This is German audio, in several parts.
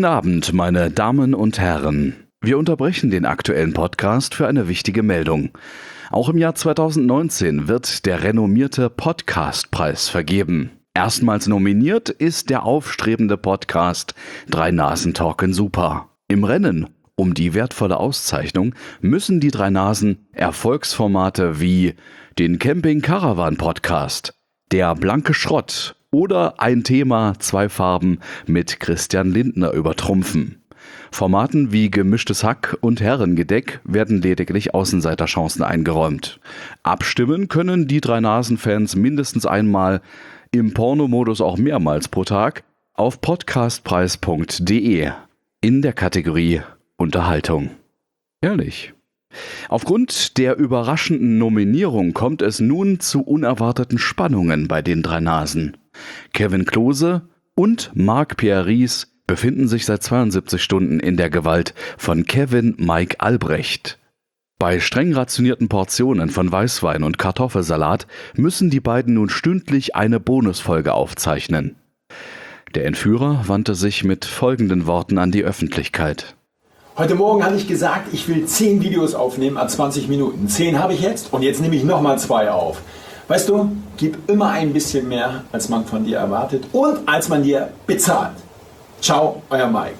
Guten Abend, meine Damen und Herren. Wir unterbrechen den aktuellen Podcast für eine wichtige Meldung. Auch im Jahr 2019 wird der renommierte Podcastpreis vergeben. Erstmals nominiert ist der aufstrebende Podcast Drei Nasen Talken Super. Im Rennen um die wertvolle Auszeichnung müssen die Drei Nasen Erfolgsformate wie den Camping-Caravan-Podcast, der blanke Schrott oder ein Thema, zwei Farben mit Christian Lindner übertrumpfen. Formaten wie Gemischtes Hack und Herrengedeck werden lediglich Außenseiterchancen eingeräumt. Abstimmen können die Drei-Nasen-Fans mindestens einmal, im Pornomodus auch mehrmals pro Tag, auf podcastpreis.de in der Kategorie Unterhaltung. Ehrlich. Aufgrund der überraschenden Nominierung kommt es nun zu unerwarteten Spannungen bei den Drei Nasen. Kevin Klose und Marc-Pierre Ries befinden sich seit 72 Stunden in der Gewalt von Kevin Mike Albrecht. Bei streng rationierten Portionen von Weißwein und Kartoffelsalat müssen die beiden nun stündlich eine Bonusfolge aufzeichnen. Der Entführer wandte sich mit folgenden Worten an die Öffentlichkeit. Heute Morgen hatte ich gesagt, ich will 10 Videos aufnehmen à 20 Minuten. 10 habe ich jetzt und jetzt nehme ich nochmal 2 auf. Weißt du, gib immer ein bisschen mehr, als man von dir erwartet und als man dir bezahlt. Ciao, euer Mike.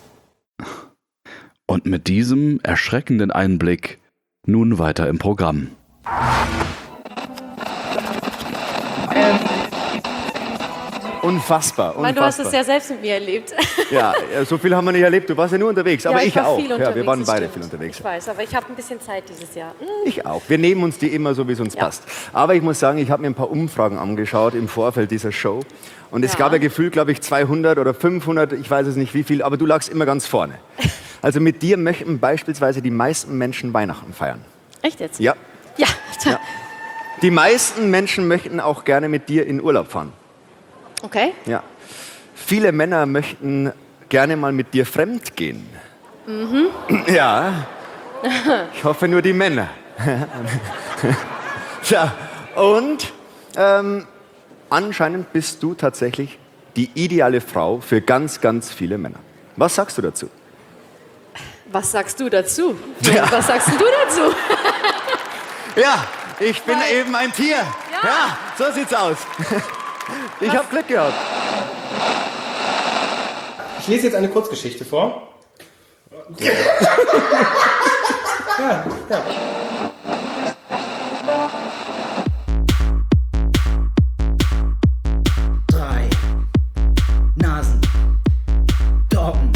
Und mit diesem erschreckenden Einblick nun weiter im Programm. Unfassbar. Weil du hast es ja selbst mit mir erlebt. Ja, so viel haben wir nicht erlebt. Du warst ja nur unterwegs, aber ich war auch. viel unterwegs, Ja, wir waren beide stimmt. viel unterwegs. Ich weiß, aber ich habe ein bisschen Zeit dieses Jahr. Ich auch. Wir nehmen uns die immer so, wie es uns passt. Aber ich muss sagen, ich habe mir ein paar Umfragen angeschaut im Vorfeld dieser Show. Und es gab ja gefühlt, glaube ich, 200 oder 500, ich weiß es nicht wie viel, aber du lagst immer ganz vorne. Also mit dir möchten beispielsweise die meisten Menschen Weihnachten feiern. Echt jetzt? Ja. Ja. Ja. Die meisten Menschen möchten auch gerne mit dir in Urlaub fahren. Okay. Ja. Viele Männer möchten gerne mal mit dir fremd gehen. Mhm. Ja. Ich hoffe nur die Männer. Ja. Und anscheinend bist du tatsächlich die ideale Frau für ganz, ganz viele Männer. Was sagst du dazu? Was sagst du dazu? Ja. Was sagst du dazu? Ja, ich bin eben ein Tier. Ja, so sieht's aus. Ich habe Glück gehabt. Ich lese jetzt eine Kurzgeschichte vor. Ja. Drei Nasen Talken.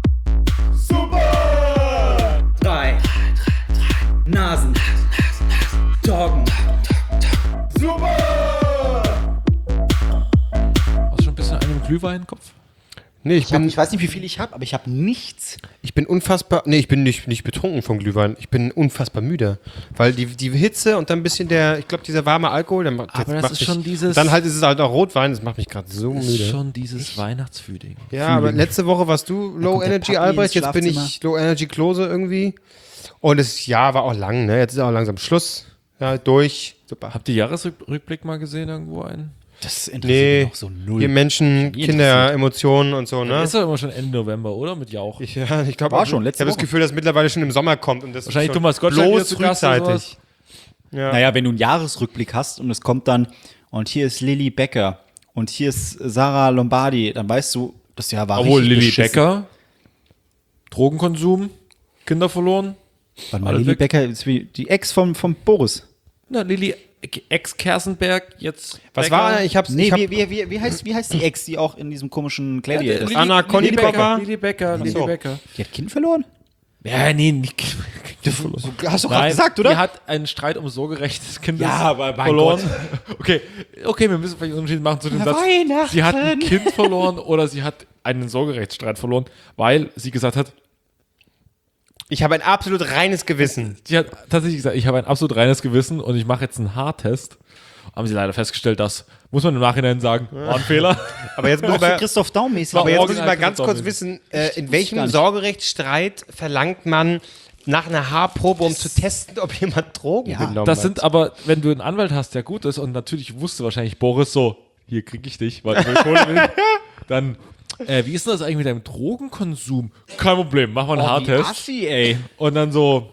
Super! Drei Nasen Talken. Super! Hast du schon ein bisschen einen Glühwein im Kopf? Nee, ich weiß nicht, wie viel ich habe, aber ich habe nichts. Ich bin unfassbar. Nee, ich bin nicht betrunken vom Glühwein. Ich bin unfassbar müde. Weil die Hitze und dann ein bisschen ich glaube, dieser warme Alkohol, der macht, Aber das ist schon dieses. Dann halt ist es halt auch Rotwein, das macht mich gerade so Das müde. ist schon dieses Weihnachtsfühling. Ja, aber letzte Woche warst du Low kommt der Energy Papi Albrecht, ins jetzt bin ich Schlafzimmer. Low Energy Klose irgendwie. Und das Jahr war auch lang, ne? Jetzt ist auch langsam Schluss. Ja, durch. Super. Habt ihr Jahresrückblick mal gesehen irgendwo einen? Das interessiert Nee, mich auch so null. hier Menschen, Nie Kinder, interessiert. Emotionen und so, ne? Ist doch immer schon Ende November, oder? Mit Jauch. Ich glaube War auch schon, Ich letzte habe das Woche. Gefühl, dass mittlerweile schon im Sommer kommt. Und das Wahrscheinlich ist schon Thomas Gottschalk wieder bloß zu Gast oder frühzeitig. Ja. Naja, wenn du einen Jahresrückblick hast und es kommt dann, und hier ist Lilly Becker und hier ist Sarah Lombardi, dann weißt du, das Jahr war Obwohl richtig Lilly beschissen. Becker, Drogenkonsum, Kinder verloren. Warte mal, Alles Lilly weg. Becker ist wie die Ex vom Boris. Na, Lilly, Ex-Kersenberg, jetzt. Was Becker. war? Ich hab's. Nee, ich hab, wie heißt die Ex, die auch in diesem komischen Gladiator ist? Anna Konikova? Lilly Becker. Die hat Kind verloren? Ja, nee, nicht. Hast du Nein, gesagt, Die oder? hat einen Streit um Sorgerecht des Kindes Ja, aber mein verloren. Okay, wir müssen vielleicht einen Unterschied machen zu dem Satz. Weihnachten. Sie hat ein Kind verloren oder sie hat einen Sorgerechtsstreit verloren, weil sie gesagt hat, Ich habe ein absolut reines Gewissen. sie hat tatsächlich gesagt, ich habe ein absolut reines Gewissen und ich mache jetzt einen Haartest. Haben sie leider festgestellt, das muss man im Nachhinein sagen, war ein Fehler. Aber jetzt muss ich Auch so mal, Christoph Daum-mäßig. aber jetzt muss ich original mal ganz Christoph kurz wissen, in gar welchem nicht. Sorgerechtsstreit verlangt man nach einer Haarprobe, um zu testen, ob jemand Drogen Ja, genommen Das hat? sind aber, wenn du einen Anwalt hast, der gut ist und natürlich wusste wahrscheinlich Boris so, hier krieg ich dich, weil ich will Kohle will, dann wie ist denn das eigentlich mit deinem Drogenkonsum? Kein Problem, mach mal einen Oh, wie Haartest. assi, ey. Und dann so,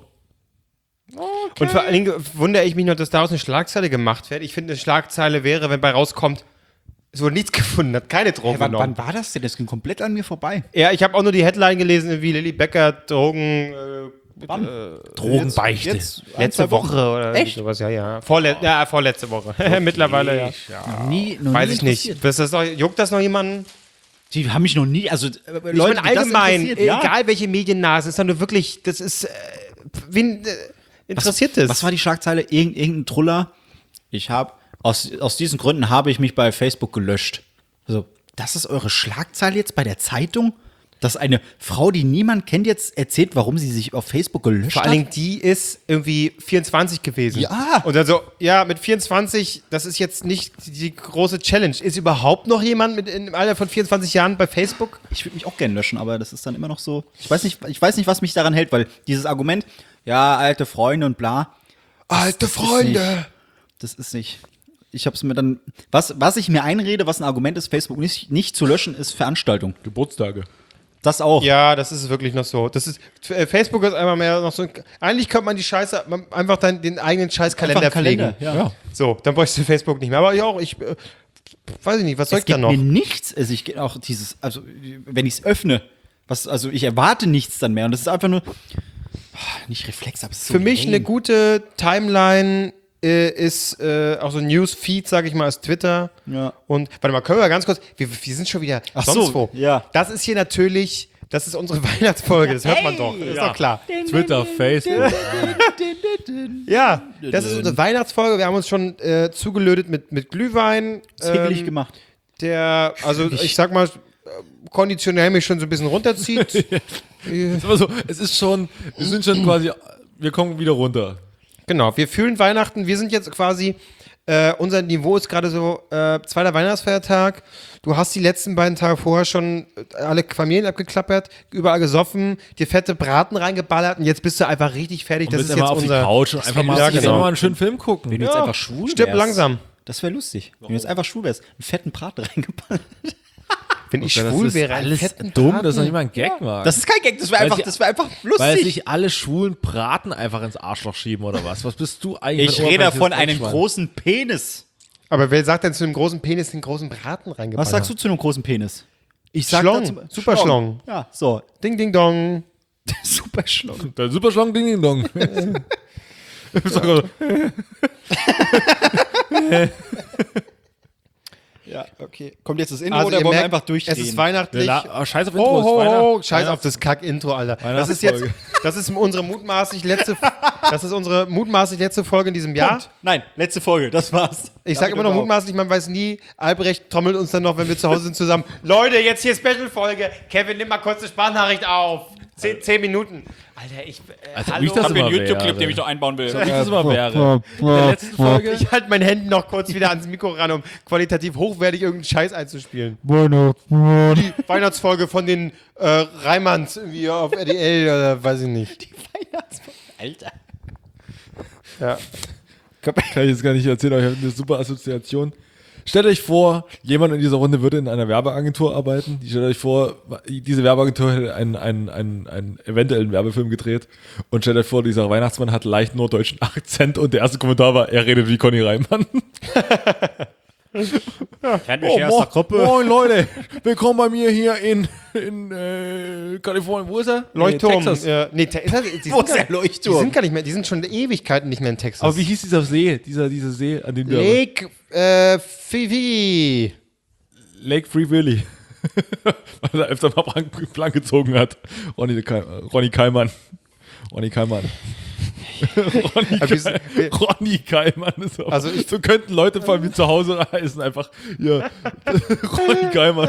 Und vor allen Dingen wundere ich mich noch, dass daraus eine Schlagzeile gemacht wird. Ich finde, eine Schlagzeile wäre, wenn bei rauskommt, es wurde nichts gefunden, hat keine Drogen Wann genommen. war das denn? Das ging komplett an mir vorbei. Ja, ich habe auch nur die Headline gelesen, wie Lilly Becker Drogen... Drogenbeichte. letzte Woche oder Echt? sowas, ja. Vorletzte Woche. Mittlerweile, ja. Noch Weiß nie ich nicht. interessiert. Juckt das noch jemanden? Die haben mich noch nie, also Ich Leute, meine die das allgemein, interessiert, ja. egal welche Mediennase, ist dann nur wirklich, das ist, wen interessiert das? Was war die Schlagzeile? Irgendein Truller. Ich habe, aus diesen Gründen habe ich mich bei Facebook gelöscht. Also, das ist eure Schlagzeile jetzt bei der Zeitung? Dass eine Frau, die niemand kennt, jetzt erzählt, warum sie sich auf Facebook gelöscht Vor hat? allen Dingen, die ist irgendwie 24 gewesen. Ja. Und dann so, ja, mit 24, das ist jetzt nicht die große Challenge. Ist überhaupt noch jemand im Alter von 24 Jahren bei Facebook? Ich würde mich auch gerne löschen, aber das ist dann immer noch so. Ich weiß nicht, was mich daran hält, weil dieses Argument, ja, alte Freunde und bla. Alte Freunde. Das ist nicht. Ich habe es mir dann. Was ich mir einrede, was ein Argument ist, Facebook nicht zu löschen, ist Veranstaltung. Geburtstage. Das auch. Ja, das ist wirklich noch so. Das ist, Facebook ist einfach mehr noch so. Eigentlich könnte man die Scheiße einfach den eigenen Scheißkalender Einfach einen pflegen. Kalender, ja. So, dann bräuchst du Facebook nicht mehr. Aber ich weiß ich nicht, was soll Es ich da gibt noch? mir nichts. Also ich auch dieses, also wenn ich es öffne, also ich erwarte nichts dann mehr. Und das ist einfach nur nicht Reflex, aber es ist so Für mich lame. eine gute Timeline ist auch so ein Newsfeed, sag ich mal, als Twitter. Ja. Und warte mal, können wir ganz kurz, wir sind schon wieder Ach sonst so, wo. ja. Das ist hier natürlich, das ist unsere Weihnachtsfolge, das hört man doch, ist doch klar. Twitter, Facebook. Ja, das ist unsere Weihnachtsfolge, wir haben uns schon zugelötet mit Glühwein. hibbelig gemacht. Der, also ich sag mal, konditionell mich schon so ein bisschen runterzieht. Ist immer so, es ist schon, wir sind schon quasi, wir kommen wieder runter. Genau, wir fühlen Weihnachten, wir sind jetzt quasi, unser Niveau ist gerade so, zweiter Weihnachtsfeiertag, du hast die letzten beiden Tage vorher schon alle Familien abgeklappert, überall gesoffen, dir fette Braten reingeballert und jetzt bist du einfach richtig fertig, Und das bist ist immer jetzt auf die unser... Couch und einfach mal, Ja, genau. mal einen schönen Film gucken. Wenn du jetzt einfach schwul stirb wärst, langsam. Das wäre lustig. Wenn du jetzt einfach schwul wärst, einen fetten Braten reingeballert. Wenn ich Das schwul ist wäre, einen alles fetten dumm, Braten. das ist noch nicht mal ein Gag, Mann. Das ist kein Gag, das wäre Weil einfach Weil lustig. sich alle schwulen Braten einfach ins Arschloch schieben oder was? Was bist du eigentlich? Ich für ein rede oberflächliches von einem Dreckschwein? großen Penis. Aber wer sagt denn zu einem großen Penis den großen Braten reingeballert? Was sagst du zu einem großen Penis? Ich Schlong. Super Schlong. Ja, so. Ding, ding, dong. Super Schlong. Der Superschlang Ding Ding Dong. Ja, okay. Kommt jetzt das Intro Also oder ihr wollen wir merkt, einfach durchdrehen? es ist weihnachtlich. Scheiß auf Intro, Oh, ist oh, Weihnacht- scheiß auf das Kack-Intro, Alter. Das ist jetzt, das ist unsere mutmaßlich letzte Folge in diesem Jahr. Punkt. Nein, letzte Folge, das war's. Ich sage immer noch mutmaßlich, man weiß nie. Albrecht trommelt uns dann noch, wenn wir zu Hause sind, zusammen. Leute, jetzt hier Special-Folge. Kevin, nimm mal kurz eine Sprachnachricht auf. 10 Minuten. Alter, Also, hallo. wie ich das immer wäre. den ich noch einbauen will. Wie ich das immer wäre. In der letzten Folge. Ich halte mein Handy noch kurz wieder ans Mikro ran, um qualitativ hochwertig irgendeinen Scheiß einzuspielen. Die Weihnachtsfolge von den Reimanns irgendwie auf RTL oder weiß ich nicht. Alter. Ja. Kann ich jetzt gar nicht erzählen, aber ich habe eine super Assoziation. Stellt euch vor, jemand in dieser Runde würde in einer Werbeagentur arbeiten. Stellt euch vor, diese Werbeagentur hätte einen eventuellen Werbefilm gedreht. Und stellt euch vor, dieser Weihnachtsmann hat leicht norddeutschen Akzent und der erste Kommentar war, er redet wie Conny Reimann. Moin Leute, willkommen bei mir hier in Kalifornien. Wo ist er? Leuchtturm. Texas. Wo ist der Leuchtturm? Die sind gar nicht mehr, die sind schon Ewigkeiten nicht mehr in Texas. Aber wie hieß dieser See? Dieser See, an dem wir... Lake Fifi. Lake Free Willy. Weil er öfter mal blank gezogen hat. Ronny Keimann. Ronny Keimann. Ronny Keimann ist auch, Also so könnten Leute von mir zu Hause heißen, einfach hier. Ronny Keimann.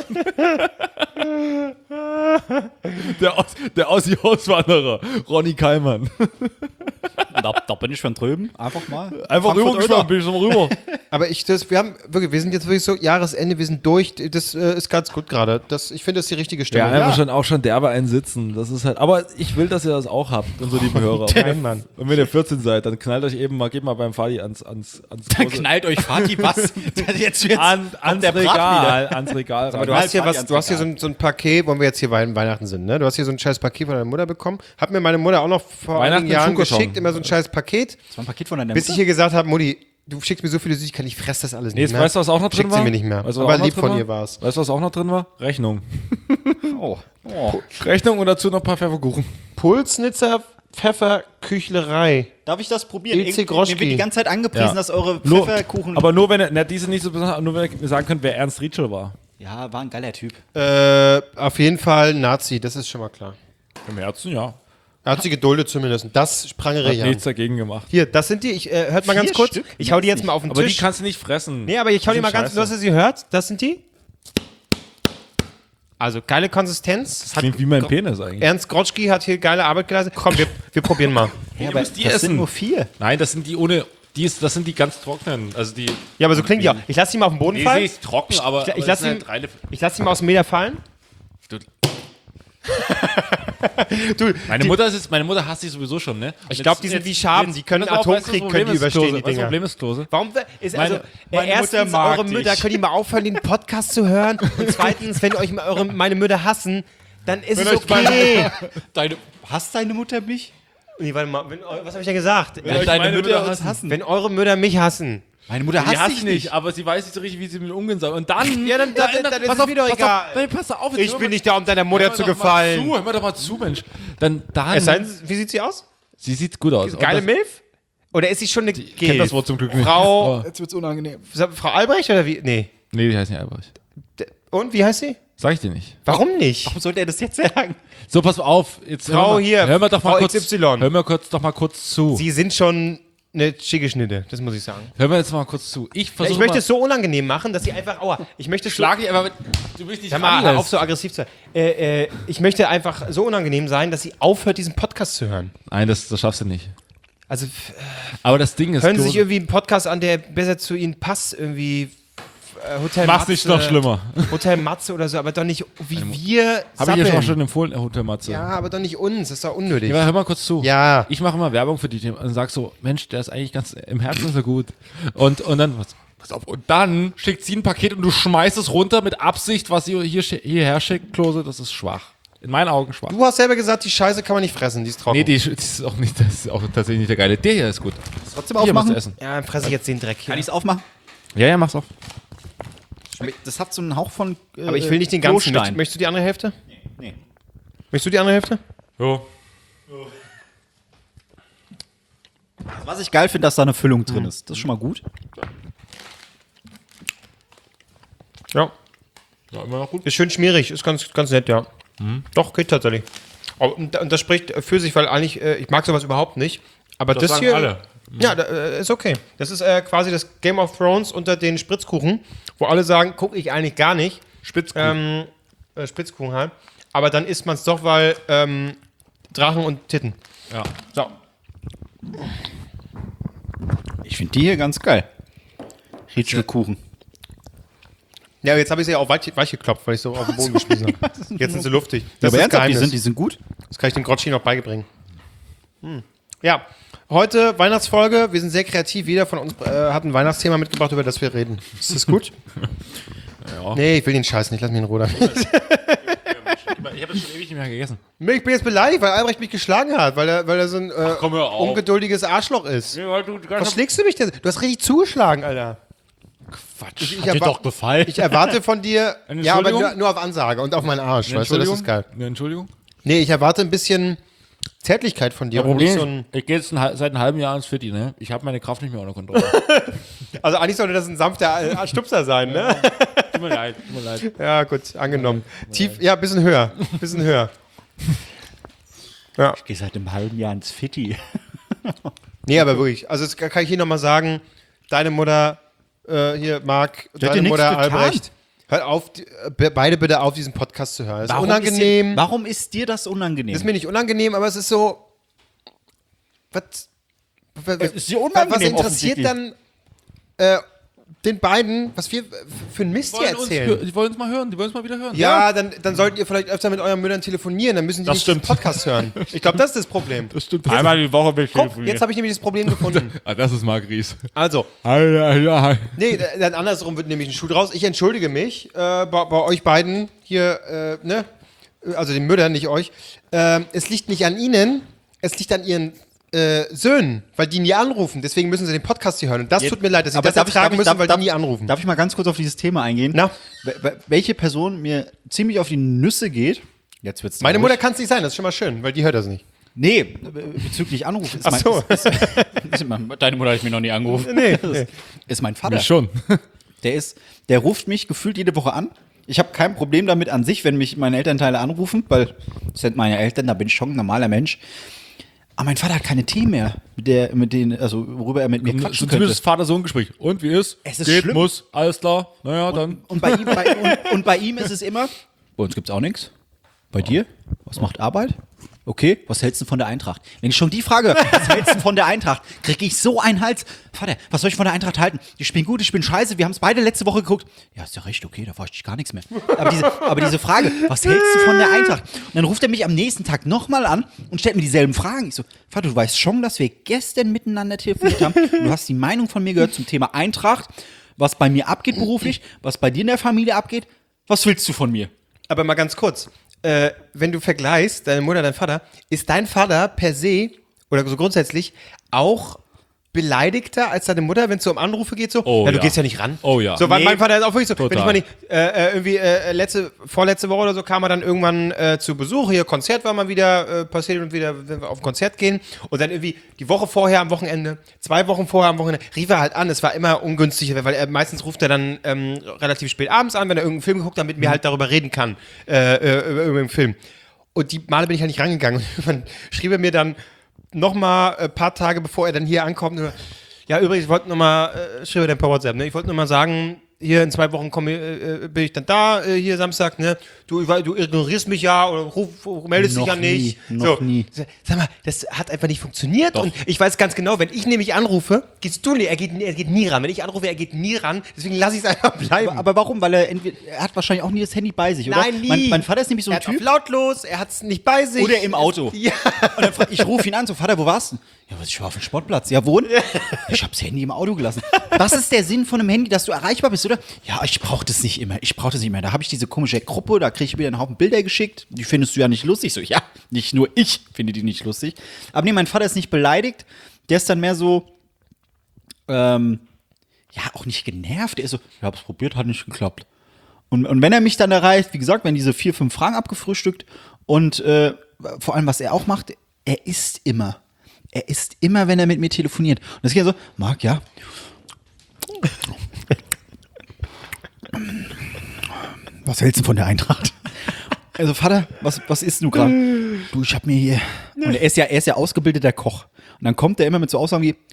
Der Auswanderer. Ronny Keimann. Da bin ich von drüben. Einfach mal. Einfach Frankfurt rübergeschwommen, bin ich schon mal rüber. Aber wir sind jetzt wirklich so Jahresende, wir sind durch. Das ist ganz gut gerade. Ich finde, das ist die richtige Stimmung. Ja, einfach auch schon derbe einen sitzen. Das ist halt, aber ich will, dass ihr das auch habt, unsere lieben Hörer. Nein, Mann. Und wenn ihr 14 seid, dann knallt euch eben mal, geht mal beim Fadi ans Dann große- knallt euch Vati was? Jetzt ans Regal. Aber du hast hier so ein Paket, wo wir jetzt hier Weihnachten sind, ne? Du hast hier so ein scheiß Paket von deiner Mutter bekommen. Hat mir meine Mutter auch noch vor einigen Jahren Schokokarton. geschickt, immer so ein scheiß Paket. Das war ein Paket von deiner Bis ich Mutter? ihr gesagt habe, Mutti, du schickst mir so viele Süßigkeiten, ich fress das alles Nee, nicht jetzt mehr. weißt du, was auch noch drin Schickt war? sie mir nicht mehr. Weißt du, was Aber auch noch lieb drin von war? ihr war's. Weißt du, was auch noch drin war? Rechnung. Oh. Rechnung und dazu noch ein paar Pfefferkuchen. Pulsnitzer Pfefferküchlerei. Darf ich das probieren? Ilse Groschki. Mir wird die ganze Zeit angepriesen, Ja. dass eure Pfefferkuchen... Aber nur wenn die sind nicht so besonders, nur wenn ihr sagen könnt, wer Ernst Rietschel war. ja, war ein geiler Typ. Auf jeden Fall Nazi, das ist schon mal klar. Im Herzen, ja. Er hat sie geduldet zumindest. Das sprangere Hat ich an. nichts dagegen gemacht. Hier, das sind die. Hört mal ganz 4 kurz. Stück? Ich hau die jetzt mal auf den Aber die Tisch. kannst du nicht fressen. Nee, aber ich hau die sind mal ganz. scheiße. Du hast sie gehört? Das sind die. Also geile Konsistenz. Das klingt wie mein Penis eigentlich. Ernst Groschki hat hier geile Arbeit geleistet. Komm, wir probieren mal. Ja, aber müsst die das essen. sind nur 4. Nein, das sind die ohne. Das sind die ganz trockenen. Also die. Ja, aber so klingt die auch. Ich lasse die mal auf den Boden Nee, sie fallen. ist trocken, aber. Ich lasse ihn, ich lass ihn mal aus dem Meter fallen. Meine Mutter hasst sich sowieso schon, ne? Ich glaube, die sind wie Schaben. Die können Atomkrieg können die überstehen, die Das Dinger. Problem ist Klose. Warum ist Meine erstens, Mutter mag eure Mütter, dich. könnt ihr mal aufhören, den Podcast zu hören? Und zweitens, wenn euch meine Mütter hassen, dann ist es okay. Hasst deine Mutter mich? Nee, warte mal, was habe ich denn gesagt? Deine Mütter uns hassen. Wenn eure Mütter mich hassen. Meine Mutter Die hasst hasst dich nicht, nicht. aber sie weiß nicht so richtig, wie sie mit umgehen soll. Und dann. Ja, dann ist es mir doch egal. Pass auf, jetzt Ich bin nicht da, um deiner Mutter zu gefallen. Hör mir doch mal zu, Mensch. Dann. Es sei denn, wie sieht sie aus? Sie sieht gut aus. Geile Und Milf? Oder ist sie schon eine Ich kenne das Wort zum Glück nicht. Frau, Aber- Jetzt wird's unangenehm. Frau Albrecht oder wie? Nee. Nee, die heißt nicht Albrecht. Und, wie heißt sie? Sag ich dir nicht. Warum nicht? Warum sollte er das jetzt sagen? So, pass auf. Jetzt Frau hör mal, hier, Hör mir doch mal Frau kurz. XY. Hör mir doch mal kurz zu. Sie sind schon eine schicke Schnitte, das muss ich sagen. Hör mir jetzt mal kurz zu. Ich Ja, versuche. ich möchte es so unangenehm machen, dass sie einfach, ich möchte es so, Schlag dich aber mit. Du bist nicht hör mal, hör ranlässt. auf so aggressiv zu sein. Ich möchte einfach so unangenehm sein, dass sie aufhört, diesen Podcast zu hören. Nein, das schaffst du nicht. Also Aber das Ding ist. hören Sie Klose, sich irgendwie einen Podcast an, der besser zu Ihnen passt, irgendwie Hotel Mach's Matze, nicht noch schlimmer. Hotel Matze oder so, aber doch nicht wie wir Habe ich ja sappeln. schon empfohlen, Hotel Matze. Ja, aber doch nicht uns, das ist doch unnötig. Ja, aber hör mal kurz zu. Ja. Ich mache immer Werbung für die Themen und sag so, Mensch, der ist eigentlich ganz im Herzen so gut. Und dann, pass auf, und dann schickt sie ein Paket und du schmeißt es runter mit Absicht, was sie hierher schickt, Klose, das ist schwach. In meinen Augen schwach. Du hast selber gesagt, die Scheiße kann man nicht fressen, die ist trocken. Nee, das ist auch nicht, das ist auch tatsächlich nicht der geile. Der hier ist gut. Trotzdem Hier musst aufmachen? du essen. Ja, dann fresse ich jetzt den Dreck hier. Kann ich's aufmachen? Ja, mach's auf. Das hat so einen Hauch von Aber ich will nicht den ganzen. Klostein. Möchtest du die andere Hälfte? Nee. Möchtest du die andere Hälfte? Ja. Was ich geil finde, dass da eine Füllung drin ist. Das ist schon mal gut. Ja. Ja, immer noch gut. Ist schön schmierig, ist ganz, ganz nett, ja. Doch, geht tatsächlich. Und das spricht für sich, weil eigentlich, ich mag sowas überhaupt nicht. Aber das sagen hier. alle. Ja, ist okay. Das ist quasi das Game of Thrones unter den Spritzkuchen, wo alle sagen, gucke ich eigentlich gar nicht. Spitzkuchen. Spritzkuchen halt. Aber dann isst man es doch, weil Drachen und Titten. Ja. So. Ich finde die hier ganz geil. Ritschelkuchen. Ja, jetzt habe ich sie auch weich geklopft, weil ich so auf den Boden geschmissen habe. Jetzt sind sie luftig. Das aber ist ernsthaft, Geheimnis. die sind gut. Das kann ich dem Grotschi noch beibringen. Ja, heute Weihnachtsfolge. Wir sind sehr kreativ. Jeder von uns hat ein Weihnachtsthema mitgebracht, über das wir reden. Ist das gut? Ja. Nee, ich will den Scheiß nicht. Lass mich in Ruhe damit. Ich habe das schon ewig nicht mehr gegessen. Ich bin jetzt beleidigt, weil Albrecht mich geschlagen hat, weil er so ein komm, hör auf. ungeduldiges Arschloch ist. Ja, weil du Was schlägst du mich denn? Du hast richtig zugeschlagen, Alter. Quatsch. Ich Hat dir doch gefallen. Ich erwarte von dir, Eine ja, aber Entschuldigung? nur auf Ansage und auf meinen Arsch, weißt du, das ist geil. Eine Entschuldigung? Nee, ich erwarte ein bisschen Zärtlichkeit von dir. Das und nicht Problem so ein, ist, ich gehe jetzt seit einem halben Jahr ins Fitti, ne? Ich habe meine Kraft nicht mehr unter Kontrolle. also eigentlich sollte das ein sanfter Stupser sein, ne? Tut mir leid, tut mir leid. Ja, gut, angenommen. Tief, ja, bisschen höher. Bisschen höher. Ja. Ich gehe seit einem halben Jahr ins Fitti. Nee, aber wirklich. Also, das kann ich hier nochmal sagen: Deine Mutter, hier, Marc, dir deine nichts Mutter, getan. Albrecht. Hört auf, beide bitte auf, diesen Podcast zu hören. Das ist unangenehm. Warum ist dir das unangenehm? Das ist mir nicht unangenehm, aber es ist so. Was ist dir unangenehm, was interessiert dann den beiden, was wir für ein Mist hier erzählen. Die wollen uns mal hören, die wollen uns mal wieder hören. Ja, dann solltet ihr vielleicht öfter mit euren Müttern telefonieren, dann müssen die Das nicht stimmt. den Podcast hören. Ich glaube, das ist das Problem. Das stimmt. Einmal die Woche will ich Guck, telefonieren. jetzt habe ich nämlich das Problem gefunden. Das ist Marc Ries. Also, Ja. nee, dann andersrum wird nämlich ein Schuh draus. Ich entschuldige mich bei euch beiden hier, ne? Also den Müttern, nicht euch. Es liegt nicht an ihnen, es liegt an ihren Söhnen, weil die nie anrufen. Deswegen müssen sie den Podcast hier hören. Und das tut mir leid, dass sie das ertragen müssen, weil die nie anrufen. Darf ich mal ganz kurz auf dieses Thema eingehen? Na? Welche Person mir ziemlich auf die Nüsse geht, jetzt wird's Meine traurig. Mutter kann es nicht sein, das ist schon mal schön, weil die hört das nicht. Nee, bezüglich Anruf. Ist Ach so. Deine Mutter hat mich noch nie angerufen. Nee. Ist mein Vater. Mich schon. Der ruft mich gefühlt jede Woche an. Ich habe kein Problem damit an sich, wenn mich meine Elternteile anrufen, weil das sind meine Eltern, da bin ich schon ein normaler Mensch. Aber mein Vater hat keine Themen mehr, worüber er mit mir quatschen Schon könnte. typisches Vater-Sohn-Gespräch. Und wie ist? Es ist Geht, schlimm. muss, alles klar. Naja, dann. Und bei ihm ist es immer, bei uns gibt's auch nichts. Bei dir? Was macht Arbeit? Okay, was hältst du von der Eintracht? Wenn ich schon die frage, was hältst du von der Eintracht, kriege ich so einen Hals. Vater, was soll ich von der Eintracht halten? Die spielen gut, ich bin scheiße, wir haben es beide letzte Woche geguckt. Ja, ist ja recht, okay, da verstehe ich gar nichts mehr. Aber diese Frage, was hältst du von der Eintracht? Und dann ruft er mich am nächsten Tag nochmal an und stellt mir dieselben Fragen. Ich so, Vater, du weißt schon, dass wir gestern miteinander telefoniert haben. Du hast die Meinung von mir gehört zum Thema Eintracht, was bei mir abgeht beruflich, was bei dir in der Familie abgeht. Was willst du von mir? Aber mal ganz kurz, wenn du vergleichst, deine Mutter, dein Vater, ist dein Vater per se oder so grundsätzlich auch beleidigter als deine Mutter, wenn es so um Anrufe geht? So, Oh, ja, du ja. gehst ja nicht ran. Oh ja. So, weil Nee. mein Vater ist auch wirklich so, wenn ich Total. mal nicht, vorletzte Woche oder so kam er dann irgendwann zu Besuch, hier Konzert war mal wieder passiert und wieder, wenn wir auf Konzert gehen und dann irgendwie die Woche vorher am Wochenende, 2 Wochen vorher am Wochenende, rief er halt an, es war immer ungünstig, weil er meistens ruft er dann relativ spät abends an, wenn er irgendeinen Film geguckt hat, damit mir halt darüber reden kann, über irgendeinen Film. Und die Male bin ich halt nicht rangegangen. Und irgendwann schrieb er mir dann nochmal ein paar Tage, bevor er dann hier ankommt, ja, übrigens, ich wollte nochmal, schrieb er dann per WhatsApp, ne? Ich wollte nochmal sagen, hier in 2 Wochen bin ich dann da, hier Samstag, ne? Du ignorierst mich ja oder meldest dich ja nicht. Noch nie. Sag mal, das hat einfach nicht funktioniert. Und ich weiß ganz genau, wenn ich nämlich anrufe, gehst du nicht, er geht nie ran. Wenn ich anrufe, er geht nie ran. Deswegen lasse ich es einfach bleiben. Aber warum? Weil er hat wahrscheinlich auch nie das Handy bei sich, oder? Nein, nie. Mein Vater ist nämlich so er ein hat auf Typ. lautlos, er hat es nicht bei sich. Oder im Auto. Ja. Und dann ich rufe ihn an, so, Vater, wo warst du? Ja, ich war auf dem Sportplatz. Ja, wo? Ich habe das Handy im Auto gelassen. Was ist der Sinn von einem Handy, dass du erreichbar bist, oder? Ja, ich brauche das nicht immer. Da habe ich diese komische Gruppe, da kriege ich wieder einen Haufen Bilder geschickt. Die findest du ja nicht lustig. So, ja, nicht nur ich finde die nicht lustig. Aber nee, mein Vater ist nicht beleidigt. Der ist dann mehr so, ja, auch nicht genervt. Der ist so, ich hab's probiert, hat nicht geklappt. Und wenn er mich dann erreicht, wie gesagt, wenn diese 4, 5 Fragen abgefrühstückt und vor allem, was er auch macht, er isst immer. Er isst immer, wenn er mit mir telefoniert. Und das geht so, Marc, ja. Was hältst du von der Eintracht? Also, Vater, was isst du gerade? Du, ich hab mir hier. Und er ist ja ausgebildeter Koch. Und dann kommt er immer mit so Aussagen wie,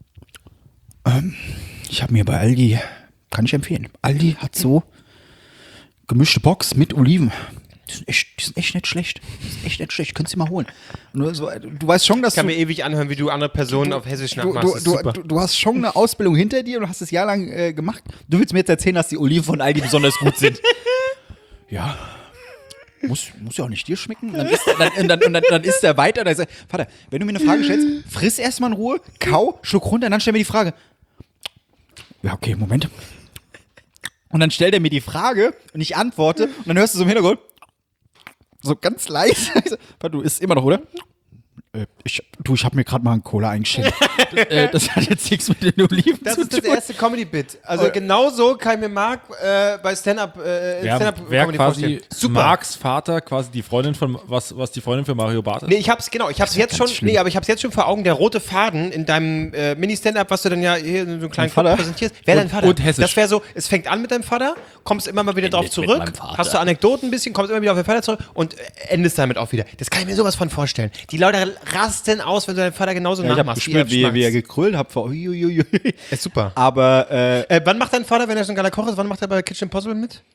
ich habe mir bei Aldi, kann ich empfehlen, Aldi hat so gemischte Box mit Oliven. Die sind echt nicht schlecht. Könntest du mal holen. Und du weißt schon, dass Ich kann mir ewig anhören, wie du andere Personen auf Hessisch nachmachst. Das ist super. du hast schon eine Ausbildung hinter dir und hast es jahrelang gemacht. Du willst mir jetzt erzählen, dass die Oliven von Aldi besonders gut sind. Ja. Muss ja auch nicht dir schmecken. Dann isst er weiter. Dann sagt, Vater, wenn du mir eine Frage stellst, friss erstmal in Ruhe, kau, schluck runter, und dann stell mir die Frage. Ja, okay, Moment. Und dann stellt er mir die Frage und ich antworte und dann hörst du so im Hintergrund so ganz leise. Du isst immer noch, oder? Ich habe mir gerade mal einen Cola eingeschenkt. Das hat jetzt nichts mit den Oliven Das zu ist tun. das erste Comedy-Bit. Also genau so kann ich mir Marc bei Stand-Up Wer Comedy quasi vorstellen. Super. Marks Vater, quasi die Freundin von, was die Freundin für Mario Barth ist? Nee, ich hab's jetzt schon vor Augen, der rote Faden in deinem Mini-Stand-Up, was du dann ja hier in so einem kleinen Vater? Clip präsentierst. Wer dein Vater? und Hessisch. Das wäre so, es fängt an mit deinem Vater, kommst immer mal wieder drauf Endet zurück, mit meinem Vater. hast du Anekdoten ein bisschen, kommst immer wieder auf den Vater zurück und endest damit auch wieder. Das kann ich mir sowas von vorstellen. Die Leute rasten aus, wenn du deinen Vater genauso Ich habe nachmachst. gespürt, wie er schmackst. gekrölt hat. Ist super. Aber Wann macht dein Vater, wenn er so ein geiler Koch ist, wann macht er bei Kitchen Impossible mit?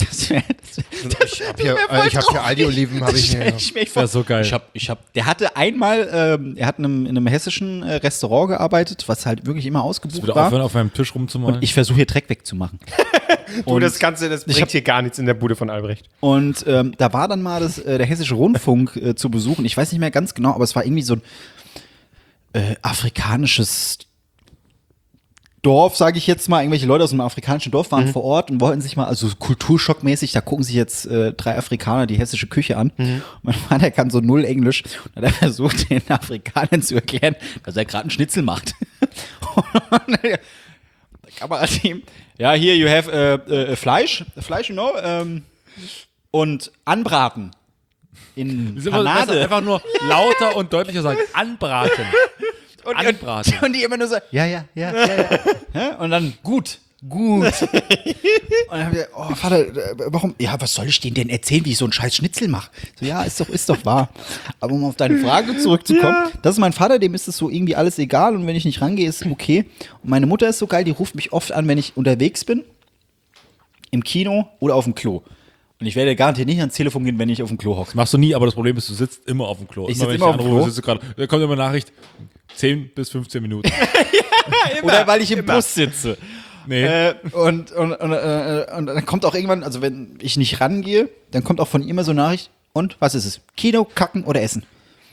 Das wär Ich habe hier Aldi-Oliven, habe ich mir. Wäre so geil. Der hatte einmal, er hat in einem hessischen Restaurant gearbeitet, was halt wirklich immer ausgebucht Wieder war. aufhören, auf meinem Tisch rumzumalen. Und ich versuche hier Dreck wegzumachen. Das bringt hier gar nichts in der Bude von Albrecht. Und da war dann mal der Hessische Rundfunk zu besuchen. Ich weiß nicht mehr ganz genau, aber es war irgendwie so ein afrikanisches Dorf, sage ich jetzt mal. Irgendwelche Leute aus einem afrikanischen Dorf waren vor Ort und wollten sich mal, also kulturschockmäßig, da gucken sich jetzt 3 Afrikaner die hessische Küche an. Und mein Vater kann so 0 Englisch und hat er versucht, den Afrikanern zu erklären, dass er gerade einen Schnitzel macht. Und da kann man halt ihm, ja, hier, you have Fleisch, you know, und anbraten. In Panade. Einfach nur lauter und deutlicher sagen. Anbraten. Anbraten. Und die immer nur so, ja. Und dann, gut. Und dann haben wir, oh Vater, warum, ja, was soll ich denen denn erzählen, wie ich so einen scheiß Schnitzel mache? So, ja, ist doch wahr. Aber um auf deine Frage zurückzukommen, das ist mein Vater, dem ist es so irgendwie alles egal und wenn ich nicht rangehe, ist okay. Und meine Mutter ist so geil, die ruft mich oft an, wenn ich unterwegs bin, im Kino oder auf dem Klo. Und ich werde garantiert nicht ans Telefon gehen, wenn ich auf dem Klo hocke. Machst du nie, aber das Problem ist, du sitzt immer auf dem Klo. Ich sitze wenn immer auf dem Klo. Sitzt du gerade, da kommt immer eine Nachricht, 10 bis 15 Minuten. Oder weil ich im Bus sitze. Nee. Und dann kommt auch irgendwann, also wenn ich nicht rangehe, dann kommt auch von ihr immer so eine Nachricht. Und, was ist es? Kino, Kacken oder Essen?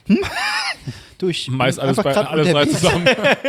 Meist alles 3 unterwegs. zusammen.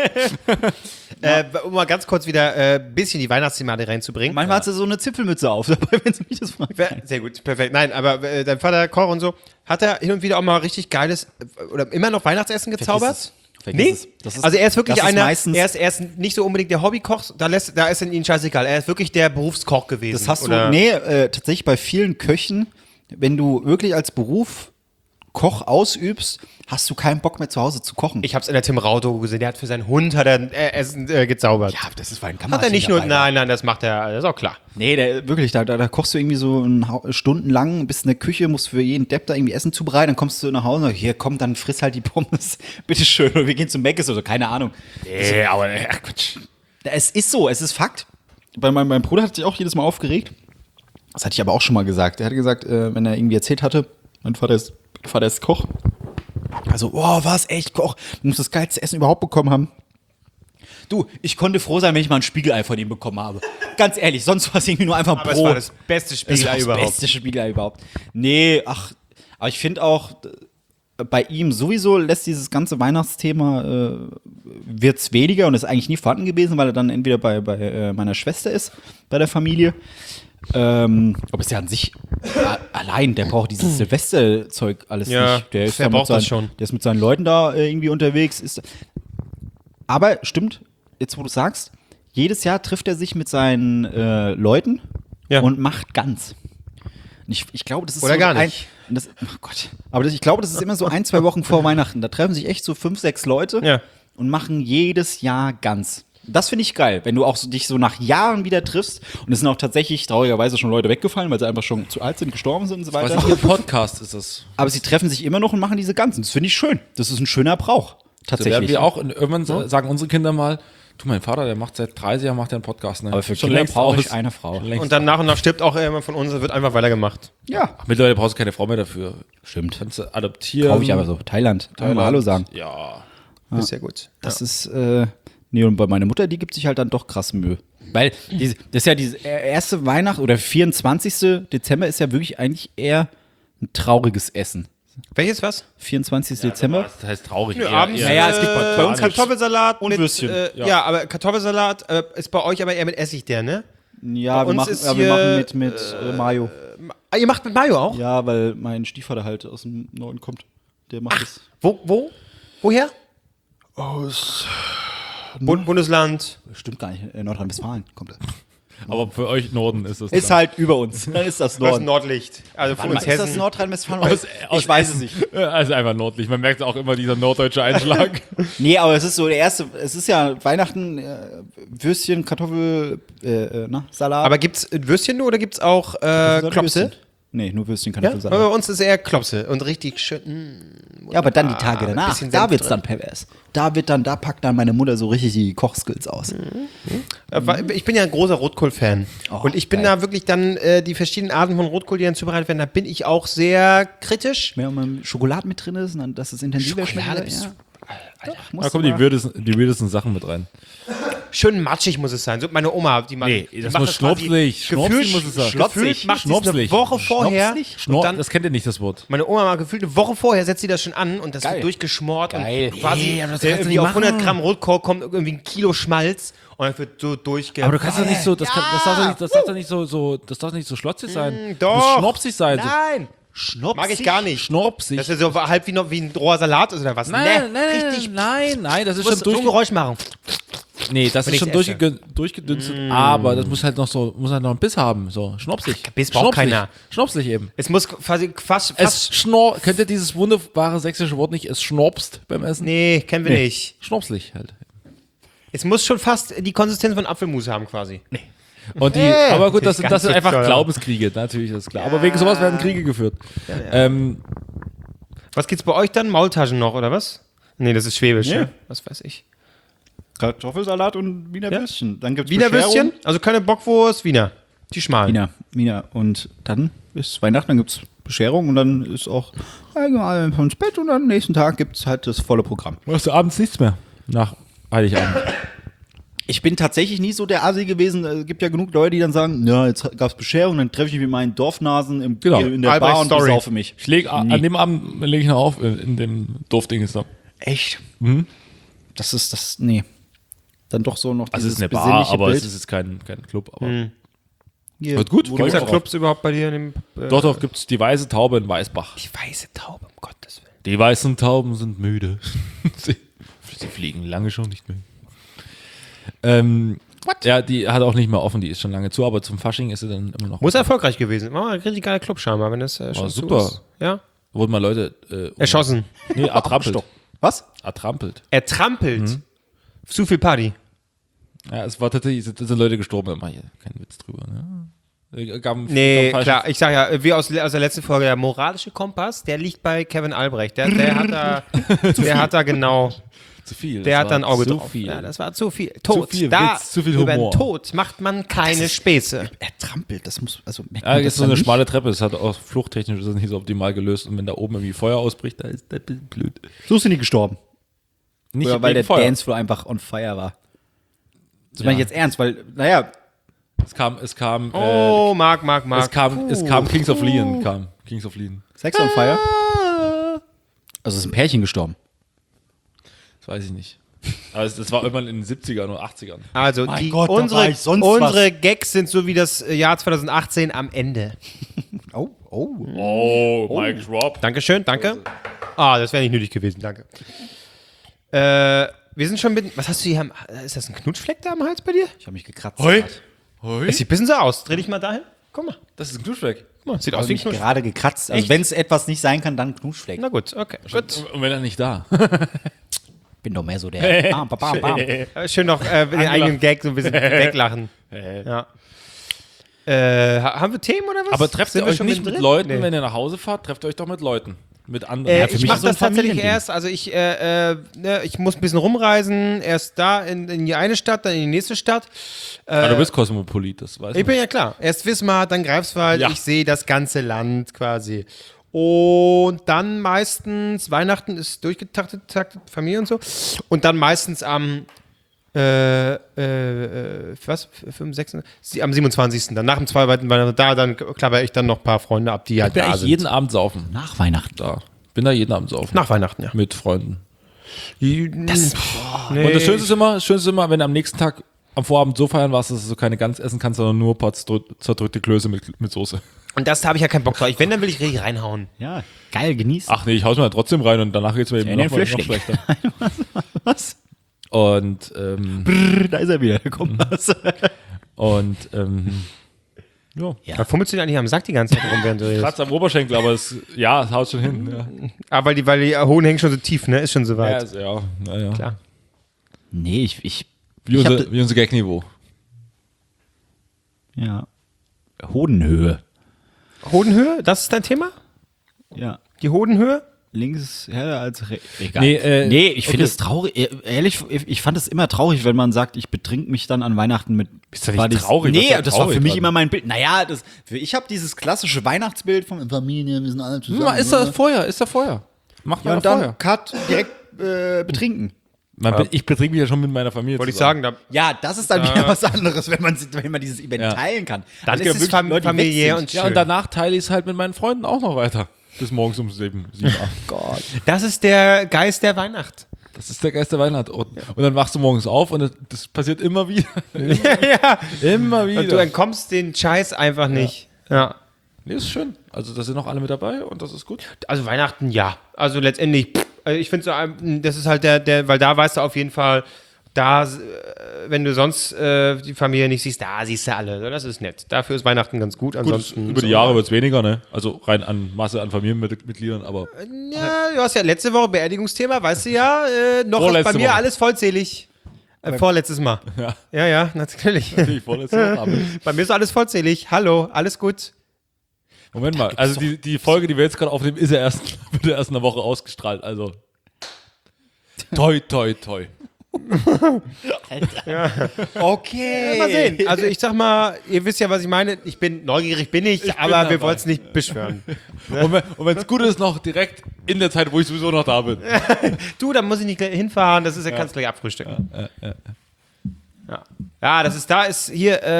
Um mal ganz kurz wieder ein bisschen die Weihnachtsthematik reinzubringen. Manchmal hat sie so eine Zipfelmütze auf dabei, wenn sie mich das fragt. Sehr gut, perfekt. Nein, aber dein Vater Koch und so, hat er hin und wieder auch mal richtig geiles oder immer noch Weihnachtsessen gezaubert? Vergiss es. Also er ist wirklich das ist einer, meistens- er ist nicht so unbedingt der Hobbykoch, da ist ihm scheißegal. Er ist wirklich der Berufskoch gewesen. Das hast oder? du, tatsächlich bei vielen Köchen, wenn du wirklich als Beruf Koch ausübst, hast du keinen Bock mehr zu Hause zu kochen. Ich hab's in der Tim Rau-Doku gesehen, der hat für seinen Hund Essen gezaubert. ja, das ist, weil ein Hat er nicht nur, nein, das macht er, das ist auch klar. Nee, wirklich, da kochst du irgendwie so stundenlang, bist in der Küche, musst für jeden Depp da irgendwie Essen zubereiten, dann kommst du nach Hause und sagst, hier, komm, dann friss halt die Pommes, bitteschön, oder wir gehen zum Mc's oder so, keine Ahnung. Nee, aber Quatsch. Es ist so, es ist Fakt. Bei meinem Bruder hat sich auch jedes Mal aufgeregt. Das hatte ich aber auch schon mal gesagt. Er hatte gesagt, wenn er irgendwie erzählt hatte, mein Vater ist Koch. Also, oh, was, echt Koch? Du musst das geilste Essen überhaupt bekommen haben. Du, ich konnte froh sein, wenn ich mal ein Spiegelei von ihm bekommen habe. Ganz ehrlich, sonst war es irgendwie nur einfach Aber Brot. es war das beste Es war Spiegelei das überhaupt. beste Spiegelei überhaupt. Nee, aber ich finde auch, bei ihm sowieso lässt dieses ganze Weihnachtsthema, wird's weniger und ist eigentlich nie vorhanden gewesen, weil er dann entweder bei meiner Schwester ist, bei der Familie. Aber ist ja an sich allein, der braucht dieses Silvesterzeug alles Ja, nicht. Der ist der da braucht das schon. Der ist mit seinen Leuten da irgendwie unterwegs. Aber stimmt, jetzt wo du sagst, jedes Jahr trifft er sich mit seinen Leuten und macht Gans. Und ich glaube, das ist Oder so gar nicht. Oh Gott. Aber ich glaube, das ist immer so 1-2 Wochen vor Weihnachten. Da treffen sich echt so 5-6 Leute und machen jedes Jahr Gans. Das finde ich geil, wenn du auch dich so nach Jahren wieder triffst. Und es sind auch tatsächlich traurigerweise schon Leute weggefallen, weil sie einfach schon zu alt sind, gestorben sind und so weiter. Was ihr Podcast ist das? Aber sie treffen sich immer noch und machen diese Ganzen. Das finde ich schön. Das ist ein schöner Brauch. Da werden Tatsächlich. wir auch irgendwann sagen unsere Kinder mal, du, mein Vater, der macht seit 30 Jahren einen Podcast. Ne? Aber für Schon Kinder längst brauche aus. ich eine Frau. Schon längst Und dann nach und nach stirbt auch jemand von uns, wird einfach weitergemacht. Ja. Mittlerweile brauchst du keine Frau mehr dafür. Stimmt. Kannst du adoptieren. Kaufe ich aber so. Thailand. Mal Hallo sagen. Ja. Das ist sehr gut. Das ist, nee, und bei meiner Mutter, die gibt sich halt dann doch krass Mühe. Weil das ist ja diese erste Weihnacht oder 24. Dezember ist ja wirklich eigentlich eher ein trauriges Essen. Welches was? 24. Dezember. Das heißt traurig. Nö, eher- abends, eher- Naja, es gibt bei uns Kartoffelsalat Und mit Würstchen. ja. Aber Kartoffelsalat ist bei euch aber eher mit Essig der, ne? Ja, Bei wir uns machen, ist ja, wir hier, machen mit Mayo. Ah, ihr macht mit Mayo auch? Ja, weil mein Stiefvater halt aus dem Norden kommt. Der macht das. Woher? Aus Bundesland. Stimmt gar nicht. Nordrhein-Westfalen kommt er. Aber für euch Norden ist das. Ist halt über uns. Dann ist das Das Norden. Nordlicht. Also für uns Ist das Hessen. Nordrhein-Westfalen? Ich weiß es nicht. Also einfach nordlich. Man merkt auch immer dieser norddeutsche Einschlag. Nee, aber es ist so der erste, es ist ja Weihnachten, Würstchen, Kartoffel, Salat. Aber gibt's Würstchen nur oder gibt's auch Klopse? Würstchen. Nee, nur Würstchen kann ich wohl Aber sagen. bei uns ist eher Klopse und richtig schön. Ja, aber dann die Tage ein danach, bisschen da Senf wird's drin. dann pervers. Da packt dann meine Mutter so richtig die Kochskills aus. Ich bin ja ein großer Rotkohl-Fan. Oh, und ich bin geil. da wirklich dann, die verschiedenen Arten von Rotkohl, die dann zubereitet werden, da bin ich auch sehr kritisch. Wenn mal Schokolade mit drin ist, und dann, dass es intensiver schmeckt. Schokolade Ja. Da kommen die weirdesten Sachen mit rein. Schön matschig muss es sein. So meine Oma, die macht, Nee, die das macht muss quasi schnopsig. Schnopsig muss es sein. Gefühlt macht sie es eine Schnopsig. Woche vorher. Und dann, Das kennt ihr nicht, das Wort. meine Oma mal gefühlt eine Woche vorher setzt sie das schon an und das Geil. wird durchgeschmort Geil. und quasi Nee, aber das kannst du irgendwie nicht auf 100 machen. Gramm Rotkohl kommt irgendwie ein Kilo Schmalz und dann wird so durchge... Aber du kannst doch nicht so, das darf doch nicht so schlotzig sein. doch. Das muss schnopsig sein. Nein, mag ich gar nicht. Schnopsig. Das ist so halb wie ein roher Salat oder was. Richtig. nein, das ist Du schon musst so ein Geräusch machen. Nee, das wenn ist schon ich's esse. durchgedünstet, aber das muss halt noch einen Biss haben, so schnopsig. Biss braucht Schnopsig. keiner. Schnopsig eben. Es muss quasi fast Kennt ihr dieses wunderbare sächsische Wort nicht? Es schnopst beim Essen? nee, kennen wir nicht. Schnopslig halt. Es muss schon fast die Konsistenz von Apfelmus haben quasi. Und aber gut, das sind Ganz einfach toll. Glaubenskriege, natürlich, das ist klar. Aber wegen sowas werden Kriege geführt. Was gibt's bei euch dann? Maultaschen noch oder was? Nee, das ist Schwäbisch. Nee. Ja? Was weiß ich. Kartoffelsalat und Wiener Würstchen. Dann gibt's Wiener Bescherung. Würstchen? Also keine Bockwurst, Wiener. Die schmalen. Wiener. Und dann ist Weihnachten, dann gibt's Bescherung und dann ist auch allgemein ins Bett und am nächsten Tag gibt's halt das volle Programm. Machst du abends nichts mehr? Nach Heiligabend. Ich bin tatsächlich nie so der Asi gewesen. Es gibt ja genug Leute, die dann sagen, ja, jetzt gab's Bescherung, dann treffe ich mich mit meinen Dorfnasen in der Albrecht Bar und Story. besaufe mich. Ich lege an dem Abend lege ich noch auf in dem Dorfding ist da. Echt? Das ist das, nee. Dann doch so noch Also es dieses ist eine Bar, besinnliche aber Bild. es ist jetzt kein Club. Aber Hier, wird gut. wo Gibt es du da auch- Clubs überhaupt bei dir in dem... Doch, gibt es die weiße Taube in Weißbach. Die weiße Taube, um Gottes Willen. Die weißen Tauben sind müde. sie fliegen lange schon nicht mehr. Ja, die hat auch nicht mehr offen, die ist schon lange zu, aber zum Fasching ist sie dann immer noch. Muss erfolgreich gewesen. War mal ein richtig geiler Club scheinbar, wenn das schon zu super. ist. Ja? Wurden mal Leute Erschossen. Nee, ertrampelt. Was? Ertrampelt. Er trampelt. Zu viel Party. Ja, es war tatsächlich, es sind Leute gestorben, da mach ich keinen Witz drüber. Ne? Nee, klar. Ich sag ja, wie aus der letzten Folge, der moralische Kompass, der liegt bei Kevin Albrecht. Der hat da genau... Zu viel. Der hat da ein Auge zu drauf. Viel. Ja, das war zu viel. Tod. viel da, Witz, zu viel über Humor. den Tod macht man keine Späße. Er trampelt, das muss, also merkt Ja, man ist so dann eine nicht? schmale Treppe, es hat auch fluchttechnisch ist das nicht so optimal gelöst und wenn da oben irgendwie Feuer ausbricht, da ist das ein bisschen blöd. So sind die gestorben. Nicht Oder weil wegen der Feuer. Dancefloor einfach on fire war. Das meine ich jetzt ernst, weil, naja, Es kam Marc. es kam Kings of Leon, Kings of Leon. Sex on fire. Also ist ein Pärchen gestorben. Das weiß ich nicht. Aber das war irgendwann in den 70ern oder 80ern. Also, Mein Gott, da war unsere ich sonst unsere Gags sind so wie das Jahr 2018 am Ende. Oh. Oh, Mike Rob. Dankeschön, danke. Ah, das wäre nicht nötig gewesen, danke. Wir sind schon mit. Was hast du hier? Ist das ein Knutschfleck da am Hals bei dir? Ich habe mich gekratzt. Hoi. Es sieht ein bisschen so aus. Dreh dich mal dahin. Guck mal. Das ist ein Knutschfleck. Guck mal, sieht Ich aus habe wie ein mich Knutschfleck. gerade gekratzt. Also Echt? wenn es etwas nicht sein kann, dann Knutschfleck. Na gut, okay. Gut. Und wenn er nicht da. Bin doch mehr so der. Bam, bam, bam. Schön noch den eigenen Gag so ein bisschen weglachen. Ja. Haben wir Themen oder was? Aber trefft Sind ihr wir euch schon nicht mit mittendrin? Leuten, Nee. wenn ihr nach Hause fahrt, trefft ihr euch doch mit Leuten. Mit anderen. für Ich mich mache ist so ein das tatsächlich Familiending. erst, also ich muss ein bisschen rumreisen, erst da in die eine Stadt, dann in die nächste Stadt. Du bist Kosmopolit, das weiß Ich ich. bin ja klar, erst Wismar, dann Greifswald, Ja. ich sehe das ganze Land quasi. Und dann meistens, Weihnachten ist durchgetaktet, Familie und so. Und dann meistens am 27. Dann nach dem zweiten Weihnachten, dann klapper ich dann noch ein paar Freunde ab, die halt Ich bin da eigentlich sind. jeden Abend saufen. Nach Weihnachten. Da. Bin da jeden Abend saufen. Nach Weihnachten, ja. Mit Freunden. Nee. Und das Schönste ist immer, wenn du am nächsten Tag am Vorabend so feiern warst, dass du so keine Gans essen kannst, sondern nur ein paar zerdrückte Klöße mit Soße. Und das habe ich ja keinen Bock drauf. Wenn, dann will ich richtig reinhauen. Ja, geil, genießen. Ach nee, ich hau's mir trotzdem rein und danach geht's mir eben in den noch Flüchtling. schlechter. Was? Und, Da ist er wieder, da kommt was. ja. Da fummelst du dir eigentlich am Sack die ganze Zeit rum, während du redest. Kratz am Oberschenkel, aber es haut schon hin. Ja, Ah, weil die Hoden hängen schon so tief, ne? Ist schon so weit. ja. Klar. Nee, Wie Ich hab- unser Gagniveau. ja. Hodenhöhe. Hodenhöhe, das ist dein Thema? Ja. Die Hodenhöhe? Links heller als egal. Nee, Ich finde es traurig. Ehrlich, ich fand es immer traurig, wenn man sagt, ich betrink mich dann an Weihnachten mit. Ist doch nicht traurig, Nee, das ist doch das war für traurig mich dran. immer mein Bild. Naja, ich habe dieses klassische Weihnachtsbild von Familie, wir sind alle zusammen. Ist da Feuer. Macht Ja, mal und Feuer. dann Cut direkt betrinken. Ich betrinke mich ja schon mit meiner Familie Wollte ich zusammen. sagen, Ja, das ist dann wieder was anderes, wenn man dieses Event Ja. teilen kann. dann Aber ist es wirklich Leute, die familiär weg und sind. Ja, und schön. danach teile ich es halt mit meinen Freunden auch noch weiter. Bis morgens um 7, 8. Gott. Das ist der Geist der Weihnacht. Das ist der Geist der Weihnacht. Und dann wachst du morgens auf und das passiert immer wieder. Ja. Immer wieder. Und du entkommst den Scheiß einfach nicht. Ja. Nee, ist schön. Also da sind noch alle mit dabei und das ist gut. Also Weihnachten, ja. Also letztendlich, ich finde so, das ist halt weil da weißt du auf jeden Fall, da, wenn du sonst die Familie nicht siehst, da siehst du alle. Das ist nett. Dafür ist Weihnachten ganz gut. Ansonsten Über die Jahre wird es weniger, ne? Also rein an Masse an Familienmitgliedern, aber Ja, du hast ja letzte Woche Beerdigungsthema, weißt du ja, noch ist Vorletzte bei mir Woche. alles vollzählig. Vorletztes Mal. Ja, natürlich. natürlich vorletzte Woche. Aber Bei mir ist alles vollzählig. Hallo, alles gut. Moment mal, also die Folge, die wir jetzt gerade aufnehmen, wird ja erst in einer Woche ausgestrahlt. Also toi, toi, toi. Okay. Mal sehen. Also ich sag mal, ihr wisst ja, was ich meine. Ich bin neugierig, aber dabei. wir wollen es nicht beschwören. Und wenn es gut ist, noch direkt in der Zeit, wo ich sowieso noch da bin. Du, da muss ich nicht gleich hinfahren. Das ist ja, kannst du gleich abfrühstücken. Ja, da ist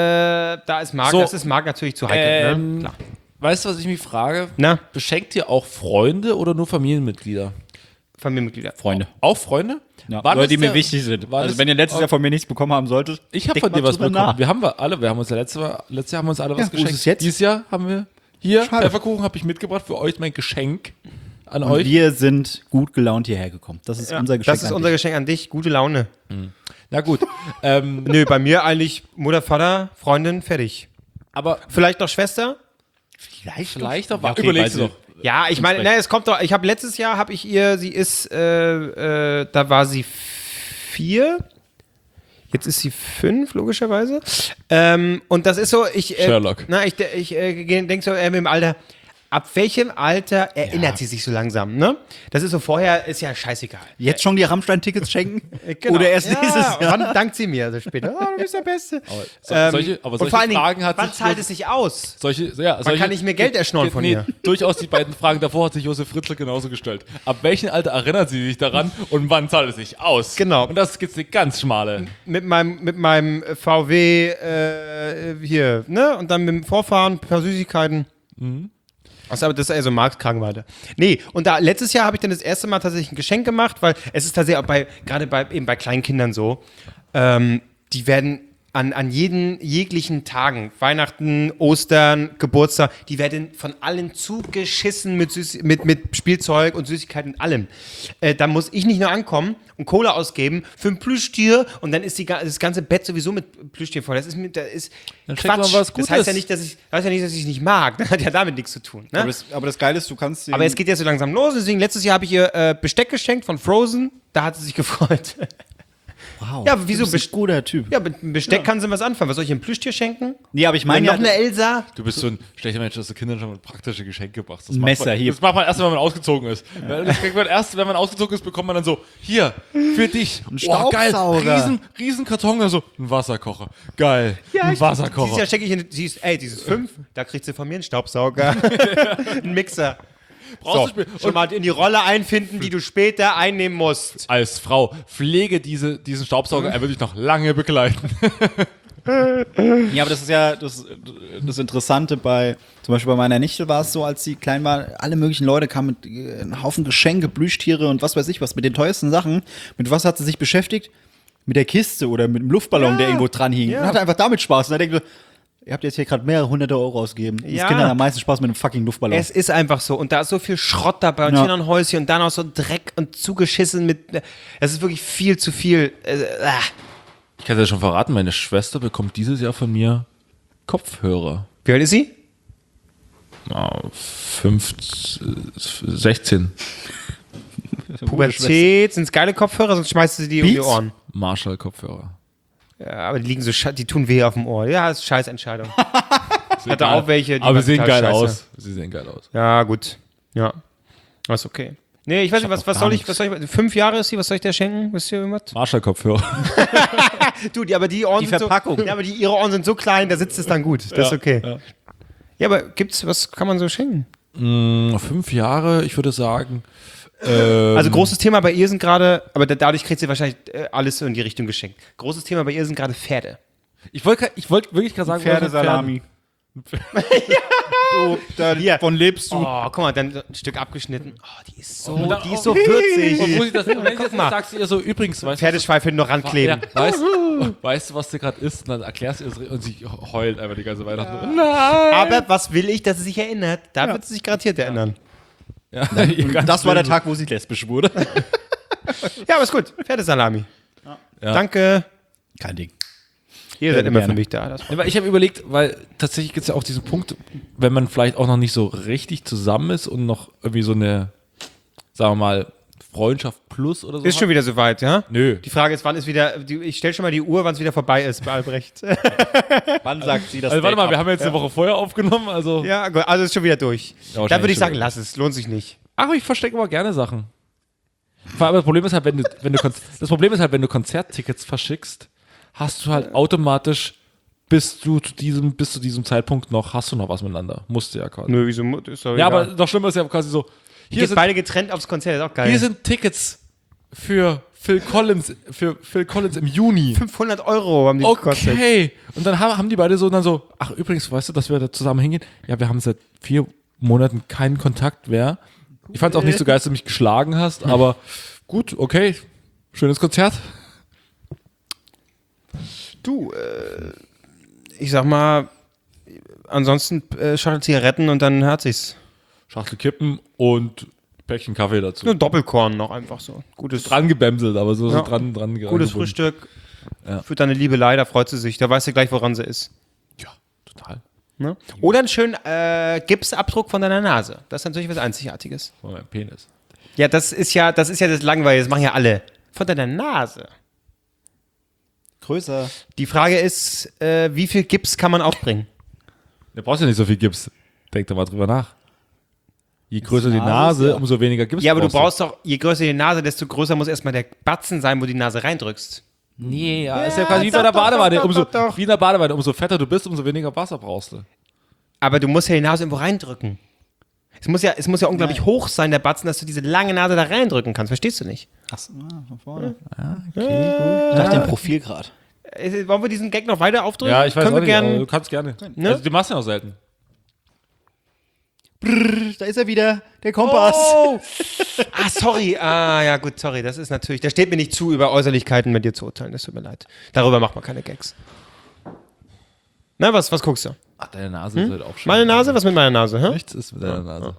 Marc. So, Das ist Marc natürlich zu heikel. Ne? Klar. Weißt du, was ich mich frage? Na, Beschenkt ihr auch Freunde oder nur Familienmitglieder? Familienmitglieder. Freunde. Auch Freunde? Ja, War Leute, das die mir der- wichtig sind. war Also das- wenn ihr letztes Jahr von mir nichts bekommen haben solltet, Ich habe denkt von dir mal was drüber bekommen. nach. Wir haben wir haben uns ja letztes Jahr haben wir uns alle was wo ist geschenkt. es jetzt? Dieses Jahr haben wir hier Schade. Pfefferkuchen habe ich mitgebracht für euch, mein Geschenk an Und euch. wir sind gut gelaunt hierher gekommen. Das ist unser Geschenk. Das ist an unser dich. Geschenk an dich. Gute Laune. Na gut, Nö, bei mir eigentlich Mutter, Vater, Freundin, fertig. aber Vielleicht noch Schwester? vielleicht auch Ja, okay, überlegst du weil doch. Ja, ich meine, es kommt doch, letztes Jahr habe ich ihr, sie ist, da war sie 4, jetzt ist sie 5, logischerweise. Und das ist so, Sherlock. ich denke so, mit dem Alter, ab welchem Alter erinnert sie sich so langsam, ne? Das ist so, vorher ist ja scheißegal. Jetzt schon die Rammstein-Tickets schenken? Genau. Oder erst nächstes Ja, Jahr? wann dankt sie mir also später? Oh, du bist der Beste. Solche und vor allen Dingen, Fragen hat wann sich zahlt es sich aus? solche kann ich mir Geld erschnorren von ihr? Durchaus die beiden Fragen davor hat sich Josef Fritzl genauso gestellt. Ab welchem Alter erinnert sie sich daran und wann zahlt es sich aus? Genau. Und das gibt's eine ganz schmale. Mit meinem VW hier, ne? Und dann mit dem Vorfahren, ein paar Süßigkeiten. Also, aber das ist also Marktkragenweite. Nee, und da letztes Jahr habe ich dann das erste Mal tatsächlich ein Geschenk gemacht, weil es ist tatsächlich auch gerade bei kleinen Kindern so, die werden an jeglichen Tagen, Weihnachten, Ostern, Geburtstag, die werden von allen zugeschissen mit Spielzeug und Süßigkeiten und allem. Da muss ich nicht nur ankommen und Kohle ausgeben für ein Plüschtier und dann ist das ganze Bett sowieso mit Plüschtier voll. Das ist Dann schenkt Quatsch. man was Das heißt ja Gutes. nicht, dass ich es nicht mag. Das hat ja damit nichts zu tun. Ne? Aber das Geile ist, du kannst Aber es geht ja so langsam los. Deswegen, letztes Jahr habe ich ihr Besteck geschenkt von Frozen. Da hat sie sich gefreut. wow, Ja, wieso du bist ein guter Typ. Ja, mit einem Besteck kann sie was anfangen. Was soll ich ihr ein Plüschtier schenken? Nee, aber ich meine Noch ja, eine Elsa? Du bist so ein schlechter Mensch, dass du Kindern schon praktische Geschenke machst. Das Messer macht man, hier. Das macht man erst, wenn man ausgezogen ist. Das kriegt man erst, wenn man ausgezogen ist, bekommt man dann so, hier, für dich. Ein Staubsauger. Riesen Karton, also ein Wasserkocher. Geil, ein Wasserkocher. Dieses Jahr schenke ich ihr, die ist 5, da kriegt sie von mir einen Staubsauger. Einen Mixer. Brauchst So, du schon mal in die Rolle einfinden, die du später einnehmen musst. als Frau pflege diesen Staubsauger, er wird dich noch lange begleiten. Ja, aber das ist ja das Interessante zum Beispiel bei meiner Nichte war es so, als sie klein war, alle möglichen Leute kamen mit einem Haufen Geschenke, Plüschtiere und was weiß ich was, mit den teuersten Sachen. Mit was hat sie sich beschäftigt? Mit der Kiste oder mit dem Luftballon, der irgendwo dran hing. Und hatte einfach damit Spaß. Und da denke ich, ihr habt jetzt hier gerade mehrere hunderte Euro ausgegeben. Ja. Das Kinder haben am meisten Spaß mit einem fucking Luftballon. Es ist einfach so. Und da ist so viel Schrott dabei und Ja. hier noch ein Häuschen und dann auch so Dreck und zugeschissen mit. Es ist wirklich viel zu viel. Ich kann dir schon verraten, meine Schwester bekommt dieses Jahr von mir Kopfhörer. Wie alt ist sie? 16. Pubertät, sind es geile Kopfhörer, sonst schmeißt sie die um die Beats? Ohren. Marshall-Kopfhörer. Ja, aber die liegen so, die tun weh auf dem Ohr. Ja, das ist Scheißentscheidung. Hatte auch welche, die Aber waren sie sehen total geil scheiße. aus. Sie sehen geil aus. Ja, gut. Ja. Das ist okay. Nee, ich weiß nicht, was soll ich, 5 Jahre ist sie, was soll ich dir schenken? Wisst ihr irgendwas? Marshall-Kopfhörer. Du, aber die Ohren Die sind Verpackung. So, ja, aber ihre Ohren sind so klein, da sitzt es dann gut. Das ist okay. Ja, aber was kann man so schenken? 5 Jahre, ich würde sagen. Also großes Thema bei ihr sind gerade, aber dadurch kriegt sie wahrscheinlich alles so in die Richtung geschenkt. Großes Thema bei ihr sind gerade Pferde. Ich wollte wirklich gerade sagen, Pferdesalami. Davon lebst du. Oh, guck mal, dann ein Stück abgeschnitten. Oh, die ist so würzig. Und wo ich das wenn ich Guck jetzt mal. sagst du ihr so, übrigens, weißt du, Pferdeschweif hinten noch rankleben. weißt du, was du gerade isst? Und dann erklärst du es und sie heult einfach die ganze Weihnachten. Aber was will ich, dass sie sich erinnert? Da wird sie sich garantiert erinnern. Ja, Das war der Tag, wo sie lesbisch wurde. Ja, aber ist gut. Pferdesalami. Ja. Danke. Kein Ding. Ihr seid immer gerne. für mich da. Das Ja, weil ich habe überlegt, weil tatsächlich gibt es ja auch diesen Punkt, wenn man vielleicht auch noch nicht so richtig zusammen ist und noch irgendwie so eine, sagen wir mal, Freundschaft plus oder so. ist schon wieder soweit, ja? Nö. Die Frage ist, wann ist wieder, ich stelle schon mal die Uhr, wann es wieder vorbei ist bei Albrecht. Wann sagt sie das? Also warte mal, wir Date haben jetzt eine Woche vorher aufgenommen, also. Ja, gut, also ist schon wieder durch. Ja, Dann würde ich sagen, schon lass es, lohnt sich nicht. Ach, ich verstecke immer gerne Sachen. Aber das Problem ist halt, wenn du Konzerttickets verschickst, hast du halt automatisch bis zu diesem Zeitpunkt hast du noch was miteinander. Musst du ja quasi. Nö, wieso? Ist doch Ja, egal. aber noch schlimmer ist ja quasi so, Hier sind beide getrennt aufs Konzert, ist auch geil. hier sind Tickets für Phil Collins im Juni. 500 € haben die gekostet. Okay. Und dann haben die beide so und dann so, ach übrigens, weißt du, dass wir da zusammen hingehen? Ja, wir haben seit 4 Monaten keinen Kontakt mehr. Ich fand es auch nicht so geil, dass du mich geschlagen hast, aber gut, okay. Schönes Konzert. Du, ich sag mal, ansonsten Schachtel Zigaretten und dann hat sich's. Schachtel Kippen und Päckchen Kaffee dazu. Nur Doppelkorn noch einfach so. Gutes, Dran gebämselt, aber so Ja. dran gutes gebunden. Frühstück. Ja. Für deine Liebelei, da freut sie sich. Da weiß sie gleich, woran sie ist. Ja, total. Ne? Oder einen schönen Gipsabdruck von deiner Nase. Das ist natürlich was Einzigartiges. Von meinem Penis. Ja, das ist ja das Langweilige. Das machen ja alle. Von deiner Nase. Größer. Die Frage ist, wie viel Gips kann man aufbringen? Du brauchst ja nicht so viel Gips. Denk doch mal drüber nach. Je größer die Nase, Nase, ja. umso weniger Gips Ja, aber du brauchst doch, je größer die Nase, desto größer muss erstmal der Batzen sein, wo du die Nase reindrückst. Nee, ja, ist ja quasi wie bei der Badewanne. Wie in der Badewanne. Umso fetter du bist, umso weniger Wasser brauchst du. Aber du musst ja die Nase irgendwo reindrücken. Es muss ja unglaublich hoch sein, der Batzen, dass du diese lange Nase da reindrücken kannst. Verstehst du nicht? Achso, von vorne. Okay, gut. Nach dem Profilgrad. Wollen wir diesen Gag noch weiter aufdrücken? Ja, ich weiß Können auch wir nicht, aber gern. du kannst gerne. Ne? Also, die machst du ja auch selten. Da ist er wieder, der Kompass. Ah, sorry. Ah, ja, gut, sorry. Das ist natürlich. Da steht mir nicht zu, über Äußerlichkeiten mit dir zu urteilen. Das tut mir leid. Darüber macht man keine Gags. Na, was guckst du? Ach, deine Nase ist halt auch schön. Meine Nase? Was mit meiner Nase? Hä? Nichts ist mit deiner Nase.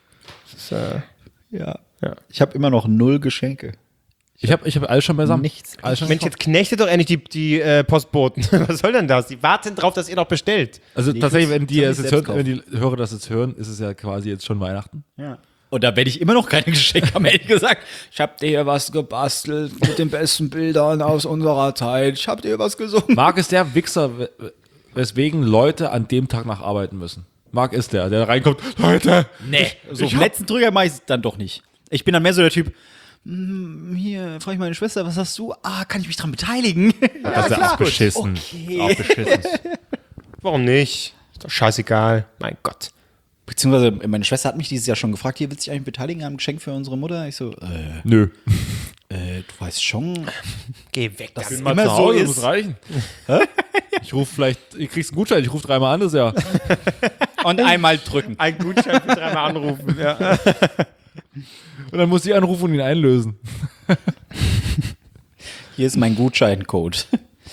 Ja. Ja. Ich habe immer noch 0 Geschenke. Ich hab alles schon beisammen. Nichts. Alles schon Mensch, jetzt knechtet doch endlich die Postboten. Was soll denn das? Die warten drauf, dass ihr noch bestellt. Also tatsächlich, wenn die, soll es ich jetzt selbst hören, wenn die Hörer das jetzt hören, ist es ja quasi jetzt schon Weihnachten. Ja. Und da werde ich immer noch keine Geschenke haben, ehrlich gesagt. Ich habe dir hier was gebastelt mit den besten Bildern aus unserer Zeit. Ich habe dir was gesungen. Marc ist der Wichser, weswegen Leute an dem Tag nacharbeiten müssen. Marc ist der reinkommt, Leute! Nee, so auf den letzten Drücker mache ich es dann doch nicht. Ich bin dann mehr so der Typ, hier, frage ich meine Schwester, was hast du? Ah, kann ich mich dran beteiligen? Das ist ja auch beschissen. Okay. Auch beschissen. Warum nicht? Ist doch scheißegal. Mein Gott. Beziehungsweise meine Schwester hat mich dieses Jahr schon gefragt, hier, willst du dich eigentlich beteiligen an einem Geschenk für unsere Mutter? Ich so, Nö. du weißt schon, Geh weg. Das ist Mal immer zu Hause, so muss ist. reichen. Ich rufe vielleicht, ich kriegst einen Gutschein, ich rufe 3-mal an das Jahr. Und einmal drücken. ein Gutschein für 3-mal anrufen. Ja. Und dann muss ich anrufen und ihn einlösen. Hier ist mein Gutscheincode.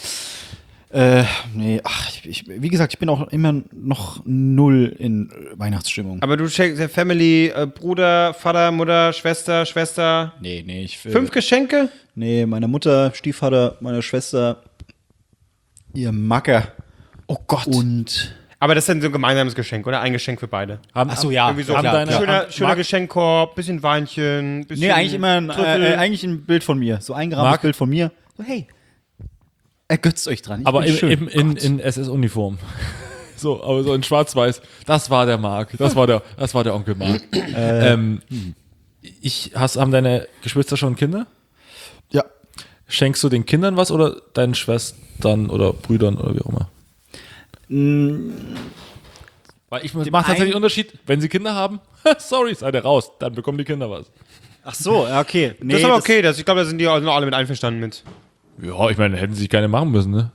Nee, ach, wie gesagt, ich bin auch immer noch 0 in Weihnachtsstimmung. Aber du checkst der Family, Bruder, Vater, Mutter, Schwester. Nee, ich 5 Geschenke? Nee, meine Mutter, Stiefvater, meine Schwester, ihr Macker. Oh Gott. Und. Aber das ist dann so ein gemeinsames Geschenk, oder? Ein Geschenk für beide. Achso, ja. Irgendwie so haben ein deine- schöner Geschenkkorb, bisschen Weinchen, bisschen Nee, eigentlich immer eigentlich ein Bild von mir. So ein gerahmtes Marc? Bild von mir. So, hey, ergötzt euch dran. Ich Aber bin schön. in SS-Uniform. So, aber so in schwarz-weiß. Das war der Marc. Das war der Onkel Marc. Haben deine Geschwister schon Kinder? Ja. Schenkst du den Kindern was oder deinen Schwestern oder Brüdern oder wie auch immer? Weil ich mache tatsächlich einen Unterschied, wenn sie Kinder haben, sorry, seid ihr raus, dann bekommen die Kinder was. Ach so, ja, okay. Nee, das ist aber okay, ich glaube, da sind die auch alle mit einverstanden mit. Ja, ich meine, hätten sie keine machen müssen, ne?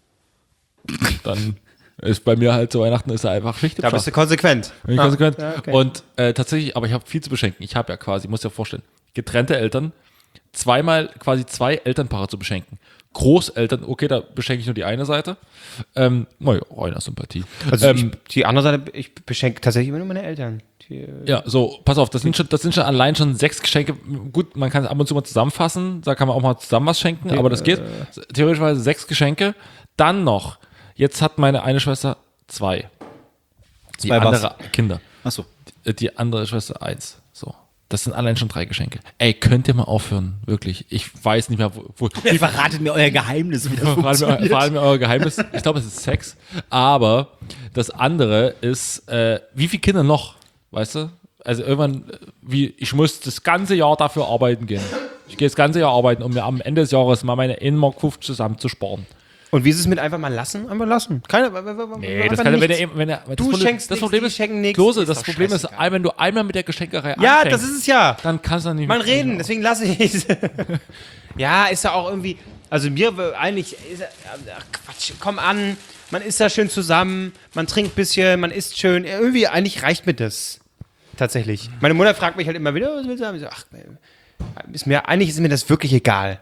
Dann ist bei mir halt zu Weihnachten ist er einfach Schicht im Da bist du konsequent. Bin ich konsequent. Ja, okay. Und tatsächlich, aber ich habe viel zu beschenken. Ich habe ja quasi, muss dir vorstellen, getrennte Eltern, zweimal quasi 2 Elternpaare zu beschenken. Großeltern, okay, da beschenke ich nur die eine Seite. Reiner Sympathie. Also die andere Seite, ich beschenke tatsächlich immer nur meine Eltern. Ja, so, pass auf, das sind schon allein schon 6 Geschenke. Gut, man kann es ab und zu mal zusammenfassen, da kann man auch mal zusammen was schenken, aber das geht. Theoretisch 6 Geschenke. Dann noch, jetzt hat meine eine Schwester 2. Die 2 was? andere Kinder. Ach so. Die andere Schwester 1. So. Das sind allein schon 3 Geschenke. Ey, könnt ihr mal aufhören? Wirklich. Ich weiß nicht mehr, wo Ihr verratet mir euer Geheimnis, wie das funktioniert. vor allem euer Geheimnis. Ich glaube, es ist Sex. Aber das andere ist, wie viele Kinder noch? Weißt du? Also irgendwann, ich muss das ganze Jahr dafür arbeiten gehen. Ich gehe das ganze Jahr arbeiten, um mir am Ende des Jahres mal meine 1,50 Mark zusammenzusparen. Und wie ist es mit einfach mal lassen? Einfach lassen. Nee, das kann Du schenkst das nichts, Problem die ist, schenken nichts. Klose, Ist das doch Problem ist, scheißegal. wenn du einmal mit der Geschenkerei Ja, anfängst, das ist es ja. dann kannst du dann nicht Man mehr reden, deswegen lasse ich es. Ja, ist ja auch irgendwie, also mir eigentlich, Quatsch, komm an, man ist da schön zusammen, man trinkt ein bisschen, man isst schön, irgendwie eigentlich reicht mir das. Tatsächlich. Meine Mutter fragt mich halt immer wieder, was willst du haben? Ich so, eigentlich ist mir das wirklich egal.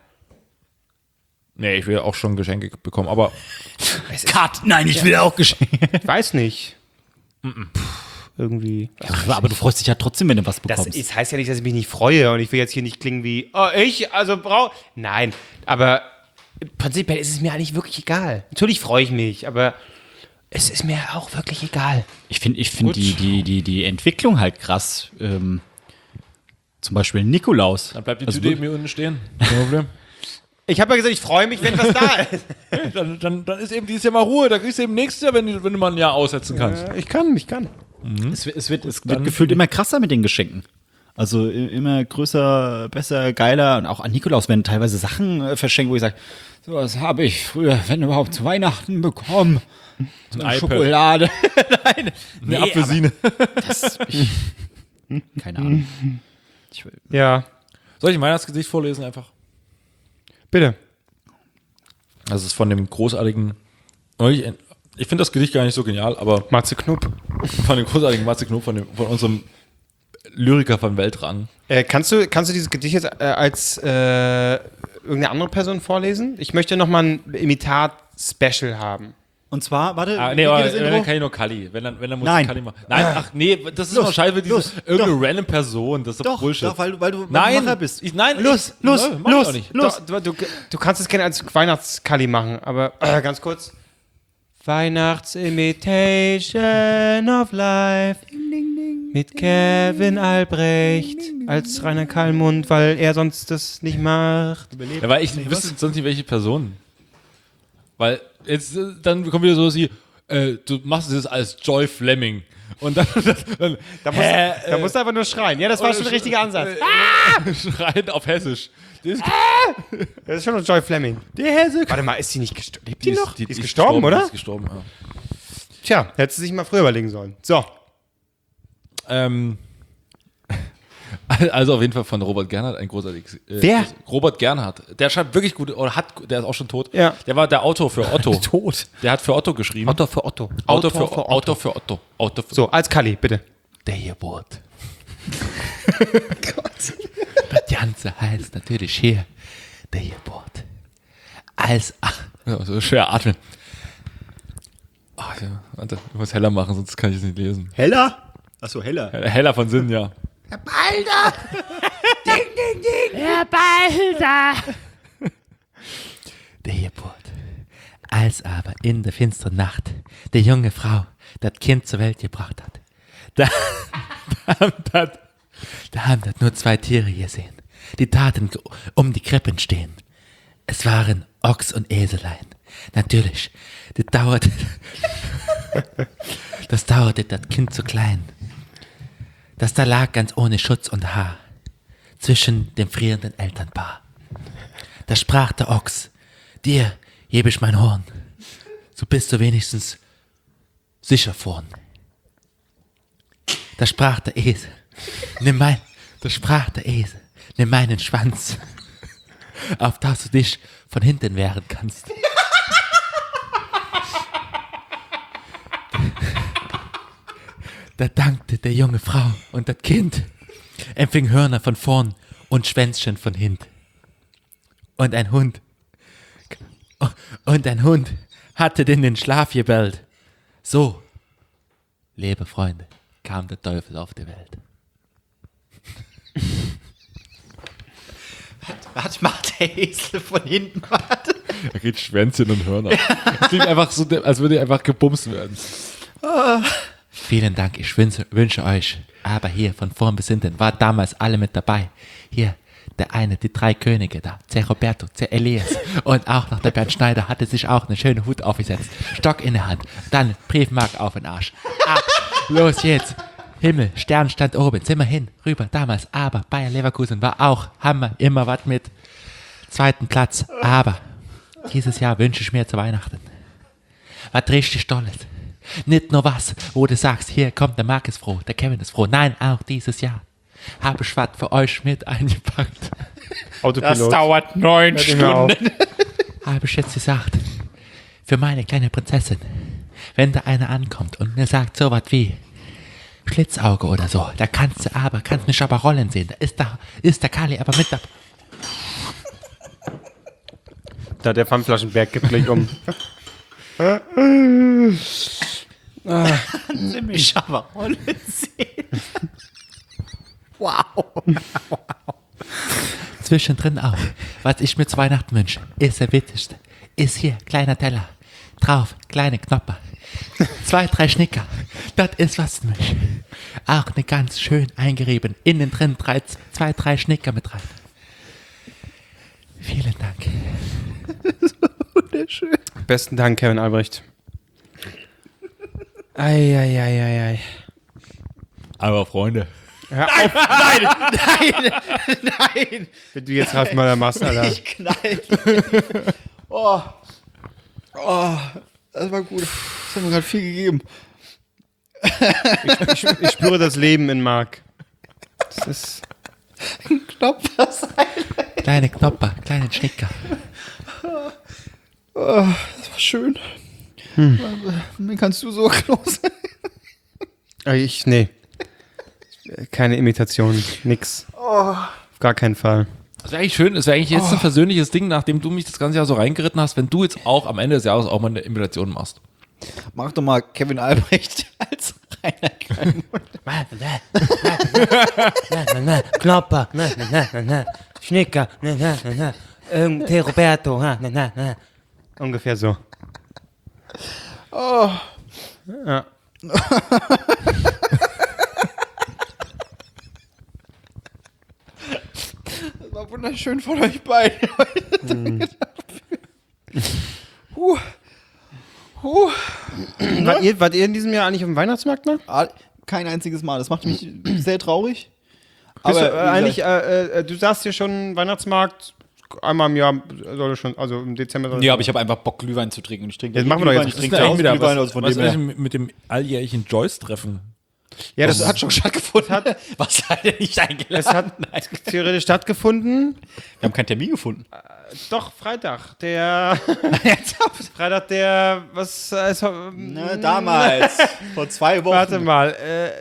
Nee, ich will auch schon Geschenke bekommen, aber Cut! Nein, ich will auch Geschenke. Ich weiß nicht. Irgendwie. Ja, aber du freust dich ja trotzdem, wenn du was Das bekommst. heißt ja nicht, dass ich mich nicht freue und ich will jetzt hier nicht klingen wie, Nein, aber prinzipiell ist es mir eigentlich wirklich egal. Natürlich freue ich mich, aber es ist mir auch wirklich egal. Ich finde die Entwicklung halt krass. Zum Beispiel Nikolaus. dann bleibt die Also Tüte mir unten stehen. Kein Problem. Ich habe ja gesagt, ich freue mich, wenn was da ist. dann ist eben dieses Jahr mal Ruhe. Da kriegst du eben nächstes Jahr, wenn du mal ein Jahr aussetzen kannst. Ich kann. Es wird gefühlt immer krasser mit den Geschenken. Also immer größer, besser, geiler. Und auch an Nikolaus werden teilweise Sachen verschenkt, wo ich sage, sowas habe ich früher, wenn überhaupt, zu Weihnachten bekommen. So eine iPad. Schokolade. Nein. Eine Apfelsine. Keine Ahnung. Ja, Soll ich ein Weihnachtsgedicht vorlesen einfach? bitte. Das ist von dem großartigen. Ich finde das Gedicht gar nicht so genial, aber Matze Knupp. von dem großartigen Matze Knob, von unserem Lyriker von Weltrang. Kannst du dieses Gedicht jetzt als irgendeine andere Person vorlesen? Ich möchte nochmal ein Imitat-Special haben. Und zwar, warte, Nee, wie geht aber das Intro? dann kann ich nur Kalli. Wenn dann muss Nein. ich Kalli machen. Nein, ach nee, das ist doch scheiße, irgendeine random Person. Das ist doch Bullshit. Doch, weil du Nein, Macher bist. Nein, Los, mach ich auch nicht. Du kannst es gerne als Weihnachtskalli machen, aber ganz kurz. Weihnachtsimitation of Life mit Kevin Albrecht als Rainer Kallmund, weil er sonst das nicht macht. Ja, weil ich wüsste sonst nicht, welche Person. Weil jetzt, dann kommt wieder so, du machst es als Joy Fleming. Und dann Da musst du einfach nur schreien. Ja, das war schon der richtige Ansatz. schreien auf Hessisch. Das ist schon noch Joy Fleming. Die Hesse. Warte mal, ist die nicht gestorben? Lebt die noch? Die ist gestorben, oder? Die ist gestorben, ja. Tja, hättest du sich mal früher überlegen sollen. So. Also auf jeden Fall von Robert Gernhardt, ein großartiges. Wer? Robert Gernhardt. Der schreibt wirklich gut, der ist auch schon tot. Ja. Der war der Autor für Otto. Tot. Der hat für Otto geschrieben. Autor für Otto. Autor für Otto. So, als Kalli, bitte. Der Geburt. Gott. Das Ganze heißt natürlich hier der Geburt. Als. Ja, so schwer atmen. Ach ja, warte, ich muss heller machen, sonst kann ich es nicht lesen. Heller? Achso, heller. Heller von Sinn, ja. Herr Balder! Der Geburt. Als aber in der finsteren Nacht die junge Frau das Kind zur Welt gebracht hat, da haben das nur 2 Tiere gesehen, die taten um die Krippen stehen. Es waren Ochs und Eselein. Natürlich, das dauerte das Kind so klein. Das da lag ganz ohne Schutz und Haar zwischen dem frierenden Elternpaar. Da sprach der Ochs, dir gebe ich mein Horn, so bist du wenigstens sicher vorn. Da sprach der Esel, nimm meinen Schwanz, auf dass du dich von hinten wehren kannst. Da dankte der junge Frau und das Kind empfing Hörner von vorn und Schwänzchen von hint. Und ein Hund hatte in den Schlaf gebellt. So, liebe Freunde, kam der Teufel auf die Welt. Was macht der Esel von hinten? Da geht Schwänzchen und Hörner. Das klingt einfach so, als würde einfach gebumst werden. Vielen Dank, ich wünsche euch, aber hier von vorn bis hinten war damals alle mit dabei. Hier, der eine, die 3 Könige da, der Roberto, der Elias und auch noch der Bernd Schneider hatte sich auch einen schönen Hut aufgesetzt, Stock in der Hand, dann Briefmarke auf den Arsch. Ab, los jetzt. Himmel, Stern stand oben, sind wir hin, rüber, damals, aber Bayer Leverkusen war auch, Hammer, immer was mit 2. Platz, aber dieses Jahr wünsche ich mir zu Weihnachten was richtig Tolles. Nicht nur was, wo du sagst, hier kommt der Marc ist froh, der Kevin ist froh, nein, auch dieses Jahr habe ich was für euch mit eingepackt. Autopilot. Das dauert 9 Stunden. Habe ich jetzt gesagt, für meine kleine Prinzessin, wenn da einer ankommt und mir sagt so was wie Schlitzauge oder so, da kannst mich aber rollen sehen, da ist der Kali aber mit dabei. Da der Pfandflaschenberg gibt gleich um. Kannst du mich aber rollen sehen. Wow. Zwischendrin auch, was ich mir zu Weihnachten wünsche, ist der witzigste. Ist hier, kleiner Teller, drauf, kleine Knopper, 2, 3 Schnicker, das ist was für mich. Auch eine ganz schön eingerieben, innen drin 2, 3 Schnicker mit rein. Vielen Dank. Wunderschön. Besten Dank, Kevin Albrecht. Ei. Aber Freunde. Nein! Wenn du jetzt Ralf Möller machst, Alter. Ich knall. Oh, das war gut. Das hat mir gerade viel gegeben. Ich spüre das Leben in Marc. Das ist... Knopper sein. Kleine Knopper, kleine Schnicker. Oh, das war schön. Mir kannst du so close. Nee. Keine Imitation, nix. Auf gar keinen Fall. Das wäre eigentlich schön, es wäre eigentlich jetzt ein persönliches Ding, nachdem du mich das ganze Jahr so reingeritten hast, wenn du jetzt auch am Ende des Jahres auch mal eine Imitation machst. Mach doch mal Kevin Albrecht als Rainer Knopper, Schnicker, Te Roberto, Ungefähr so. Oh. Ja. Das war wunderschön von euch beiden. Wart ihr in diesem Jahr eigentlich auf dem Weihnachtsmarkt mal? Kein einziges Mal. Das macht mich sehr traurig. Bist Aber du, eigentlich, du sagst hier schon Weihnachtsmarkt einmal im Jahr, soll schon, also im Dezember soll ja, aber ich habe einfach Bock, Glühwein zu trinken. Und ich trinke Jetzt machen wir doch jetzt. Ich trinke auch wieder Glühwein, also von Was dem her. ist mit dem alljährlichen Joyce-Treffen? Ja, Das hat schon stattgefunden. Was hat er nicht eingeladen? Es hat theoretisch stattgefunden. Wir haben keinen Termin gefunden. Doch, Freitag. Freitag, Damals. Vor 2 Wochen. Warte mal.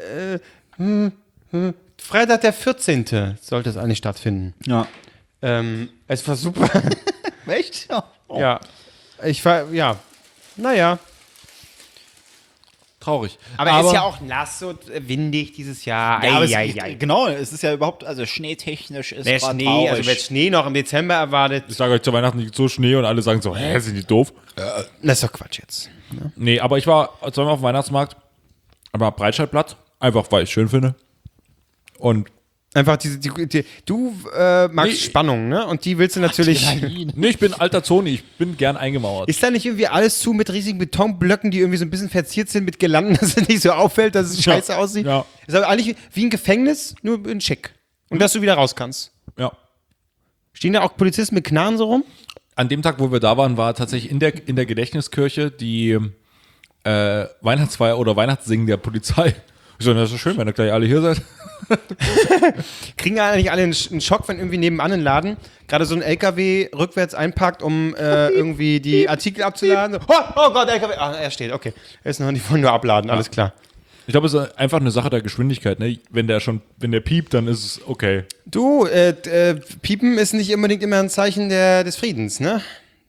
Freitag, der 14. sollte es eigentlich stattfinden. Ja. Es war super. Echt? Ja. Oh. Ja. Naja. Traurig. Aber es ist ja auch nass und windig dieses Jahr. Ja, aber genau, es ist ja überhaupt, also schneetechnisch ist Wer es Schnee, also wer Schnee noch im Dezember erwartet. Ich sage euch, zu Weihnachten liegt so Schnee und alle sagen so, hä, sind die doof? Das ist doch Quatsch jetzt. Nee, aber ich war zweimal auf dem Weihnachtsmarkt, aber Breitscheidplatz, einfach weil ich es schön finde. Und Einfach du magst Spannung, ne? Und die willst du natürlich. Nee, ich bin alter Zoni, ich bin gern eingemauert. Ist da nicht irgendwie alles zu mit riesigen Betonblöcken, die irgendwie so ein bisschen verziert sind mit Girlanden, dass es nicht so auffällt, dass es scheiße aussieht? Ja. Ist aber eigentlich wie ein Gefängnis, nur in schick. Und dass du wieder raus kannst. Ja. Stehen da auch Polizisten mit Knarren so rum? An dem Tag, wo wir da waren, war tatsächlich in der Gedächtniskirche die Weihnachtsfeier oder Weihnachtssingen der Polizei. Ich so, das ist schön, wenn ihr gleich alle hier seid. Kriegen eigentlich alle einen Schock, wenn irgendwie nebenan ein Laden gerade so ein LKW rückwärts einparkt, um irgendwie die Artikel abzuladen? Oh Gott, LKW. Ah, er steht, okay. Er ist noch nicht von nur abladen, alles klar. Ich glaube, es ist einfach eine Sache der Geschwindigkeit. Ne? Wenn der piept, dann ist es okay. Du, Piepen ist nicht unbedingt immer ein Zeichen des Friedens, ne?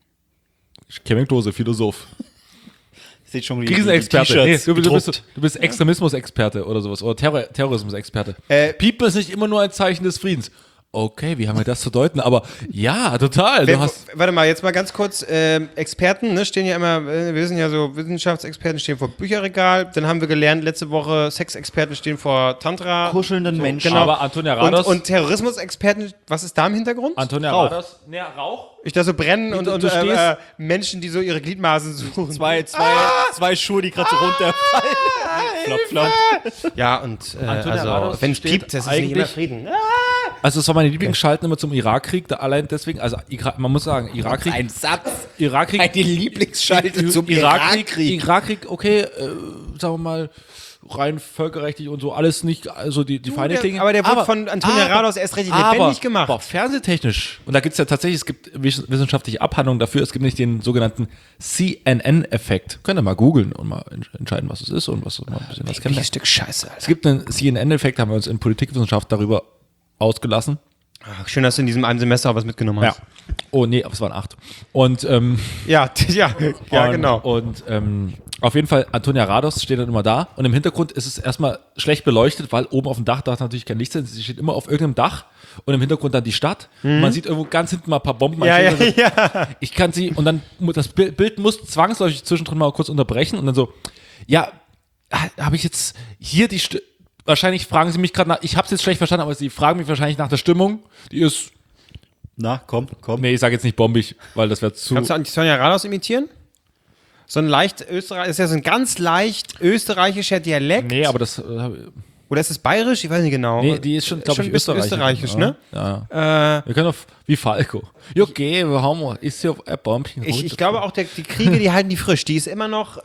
Kevin Klose, Philosoph. Seht schon Krisenexperte. Nee, du gedruckt. bist Extremismusexperte oder sowas. Oder Terrorismusexperte. Piepen ist nicht immer nur ein Zeichen des Friedens. Okay, wie haben wir das zu deuten? Aber ja, total. Warte mal, jetzt mal ganz kurz. Experten, ne, stehen ja immer, wir sind ja so Wissenschaftsexperten, stehen vor Bücherregal. Dann haben wir gelernt, letzte Woche, Sexexperten stehen vor Tantra. Kuschelnden Menschen. Genau. Aber Antonia Rados. Und Terrorismusexperten, was ist da im Hintergrund? Antonia Rados. Nee, Rauch? Ich da so brennen und du stehst- Menschen, die so ihre Gliedmaßen suchen. Zwei Schuhe, die gerade so runterfallen. Flop, flop. Ja, und Rados wenn es steht piept, das ist nicht immer eigentlich- Frieden. Also das war meine Lieblingsschalten immer zum Irakkrieg, da allein deswegen, also man muss sagen, Irakkrieg, Ein Satz. Irakkrieg, Eine Lieblingsschalte zum Irakkrieg. Irakkrieg, okay, sagen wir mal, rein völkerrechtlich und so, alles nicht, also die Feinde klingen. Aber der wurde von Antonia Rados erst richtig lebendig gemacht. Aber fernsehtechnisch, und da gibt es ja tatsächlich, es gibt wissenschaftliche Abhandlungen dafür, es gibt nicht den sogenannten CNN-Effekt. Könnt ihr mal googeln und mal entscheiden, was es ist und was mal ein bisschen was kennt. Ein Stück Scheiße, Alter. Es gibt einen CNN-Effekt, haben wir uns in Politikwissenschaft darüber ausgelassen. Ach, schön, dass du in diesem einen Semester auch was mitgenommen hast. Ja. Oh nee, aber es waren 8. Und Ja, genau. Und auf jeden Fall, Antonia Rados steht dann immer da und im Hintergrund ist es erstmal schlecht beleuchtet, weil oben auf dem Dach darf natürlich kein Licht sein. Sie steht immer auf irgendeinem Dach und im Hintergrund dann die Stadt. Und man sieht irgendwo ganz hinten mal ein paar Bomben. Ja. Ich kann sie, und dann, das Bild muss zwangsläufig zwischendrin mal kurz unterbrechen und dann so, ja, habe ich jetzt hier die wahrscheinlich fragen sie mich gerade nach, ich habe es jetzt schlecht verstanden, aber sie fragen mich wahrscheinlich nach der Stimmung. Die ist, Na, komm. nee, ich sage jetzt nicht bombig, weil das wäre zu... Kannst du Antonia Rados imitieren? So ein leicht Österreich, ist ja so ein ganz leicht österreichischer Dialekt. Nee, aber das... Oder ist es bayerisch? Ich weiß nicht genau. Nee, die ist schon, glaube ich, ein bisschen österreichisch, ne? Ja. Wir können auf, wie Falco. Ja, okay, wir haben, ist ja ein Bombchen. Ich glaube auch, die Kriege, die halten die frisch. Die ist immer noch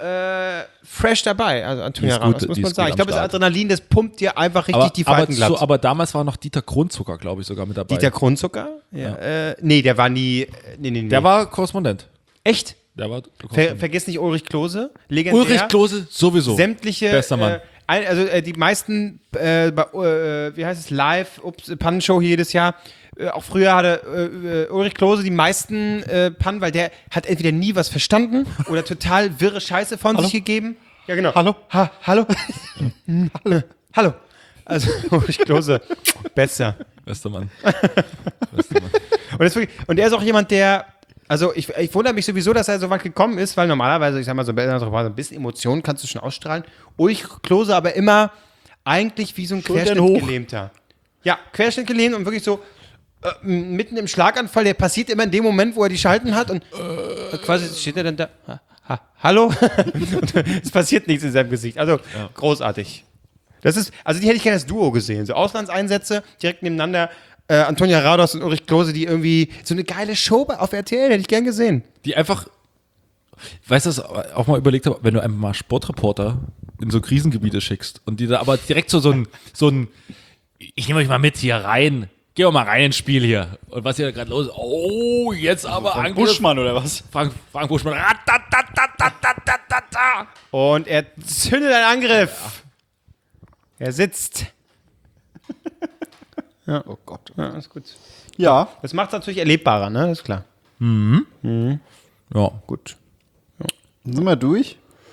fresh dabei, also Antonia Die ist gut, Rados, muss die man ist sagen. gut Ich glaube, am das Start. Adrenalin, das pumpt dir einfach richtig die Falten glatt. aber damals war noch Dieter Grundzucker, glaube ich, sogar mit dabei. Dieter Kronzucker? Ja. Nee, der war nie. Nee. Der war Korrespondent. Echt? Der war Korrespondent. Vergiss nicht Ulrich Klose. Legendär. Ulrich Klose sowieso. Sämtliche. Bester Mann. Die meisten, wie heißt es, Live, Pannenshow hier jedes Jahr. Auch früher hatte Ulrich Klose die meisten Pannen, weil der hat entweder nie was verstanden oder total wirre Scheiße von sich gegeben. Ja, genau. Hallo? Hallo? Hallo. Also Ulrich Klose, besser. Bester Mann. Und er ist auch jemand, der, also ich wundere mich sowieso, dass er so weit gekommen ist, weil normalerweise, ich sag mal, so ein bisschen Emotionen kannst du schon ausstrahlen. Ulrich Klose aber immer eigentlich wie so ein Querschnittgelähmter. Ja, Querschnittgelähmt und wirklich so mitten im Schlaganfall, der passiert immer in dem Moment, wo er die Schalten hat und quasi steht er dann da, hallo? Und es passiert nichts in seinem Gesicht. Also großartig. Das ist, also die hätte ich gerne als Duo gesehen. So Auslandseinsätze direkt nebeneinander. Antonia Rados und Ulrich Klose, die irgendwie so eine geile Show auf RTL, hätte ich gern gesehen. Die einfach, weißt du, auch mal überlegt habe, wenn du einfach mal Sportreporter in so Krisengebiete schickst und die da aber direkt so ein ich nehme euch mal mit hier rein, gehen wir mal rein ins Spiel hier. Und was hier gerade los ist, oh, jetzt aber Frank Buschmann oder was? Frank Buschmann. Und er zündet einen Angriff. Er sitzt. Ja. Oh Gott. Ja, ist gut. Ja. Das macht es natürlich erlebbarer, ne? Das ist klar. Ja, Gut. Sind wir durch?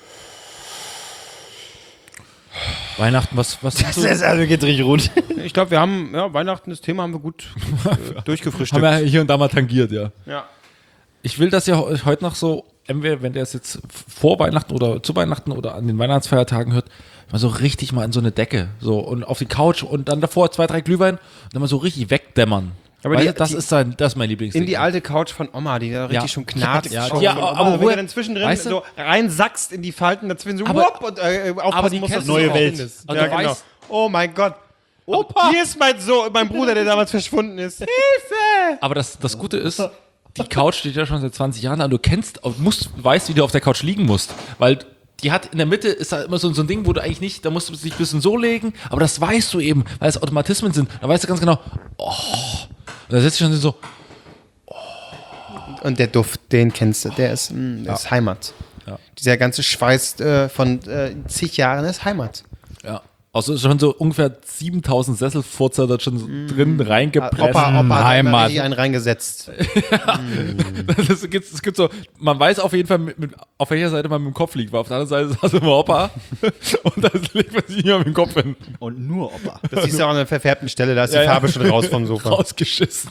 Weihnachten, was Das ist also geht richtig rund. Ich glaube, wir haben, Weihnachten, das Thema haben wir gut durchgefrühstückt. haben wir hier und da mal tangiert, ja. Ja. Ich will, dass ihr heute noch so, entweder wenn der es jetzt vor Weihnachten oder zu Weihnachten oder an den Weihnachtsfeiertagen hört, mal so richtig mal in so eine Decke, so und auf die Couch und dann davor 2, 3 Glühwein und dann mal so richtig wegdämmern. Aber Weißt du, das ist mein Lieblingsding. In die alte Couch von Oma, die da richtig schon knarzt. Ja, schon. ja, aber wenn wo- du dann zwischendrin weißt du? so reinsackst in die Falten dazwischen, so Aber- wupp, und aufpassen die musst, dass kennst du du sie auch. auch findest. Also Ja, du genau. weißt- Oh mein Gott. Opa! Hier ist mein Bruder, der damals verschwunden ist. Hilfe! Aber das Gute ist, die Couch steht ja schon seit 20 Jahren da und du weißt, wie du auf der Couch liegen musst. Weil die hat in der Mitte ist da immer so ein Ding, wo du eigentlich nicht, da musst du dich ein bisschen so legen, aber das weißt du eben, weil es Automatismen sind. Da weißt du ganz genau, oh. Und da setzt du schon so, Und der Duft, den kennst du, der ist Heimat. Ja. Dieser ganze Schweiß von zig Jahren ist Heimat. ja. Also schon so ungefähr 7000 Sesselfurzer da schon so drin reingepresst. Opa hat da Heimat. richtig einen reingesetzt. Es gibt so, man weiß auf jeden Fall, auf welcher Seite man mit dem Kopf liegt, weil auf der anderen Seite saß immer Opa und da legt man sich immer mit dem Kopf hin. Und nur Opa. Das siehst du auch an der verfärbten Stelle, da ist die Farbe schon raus vom Sofa. Rausgeschissen.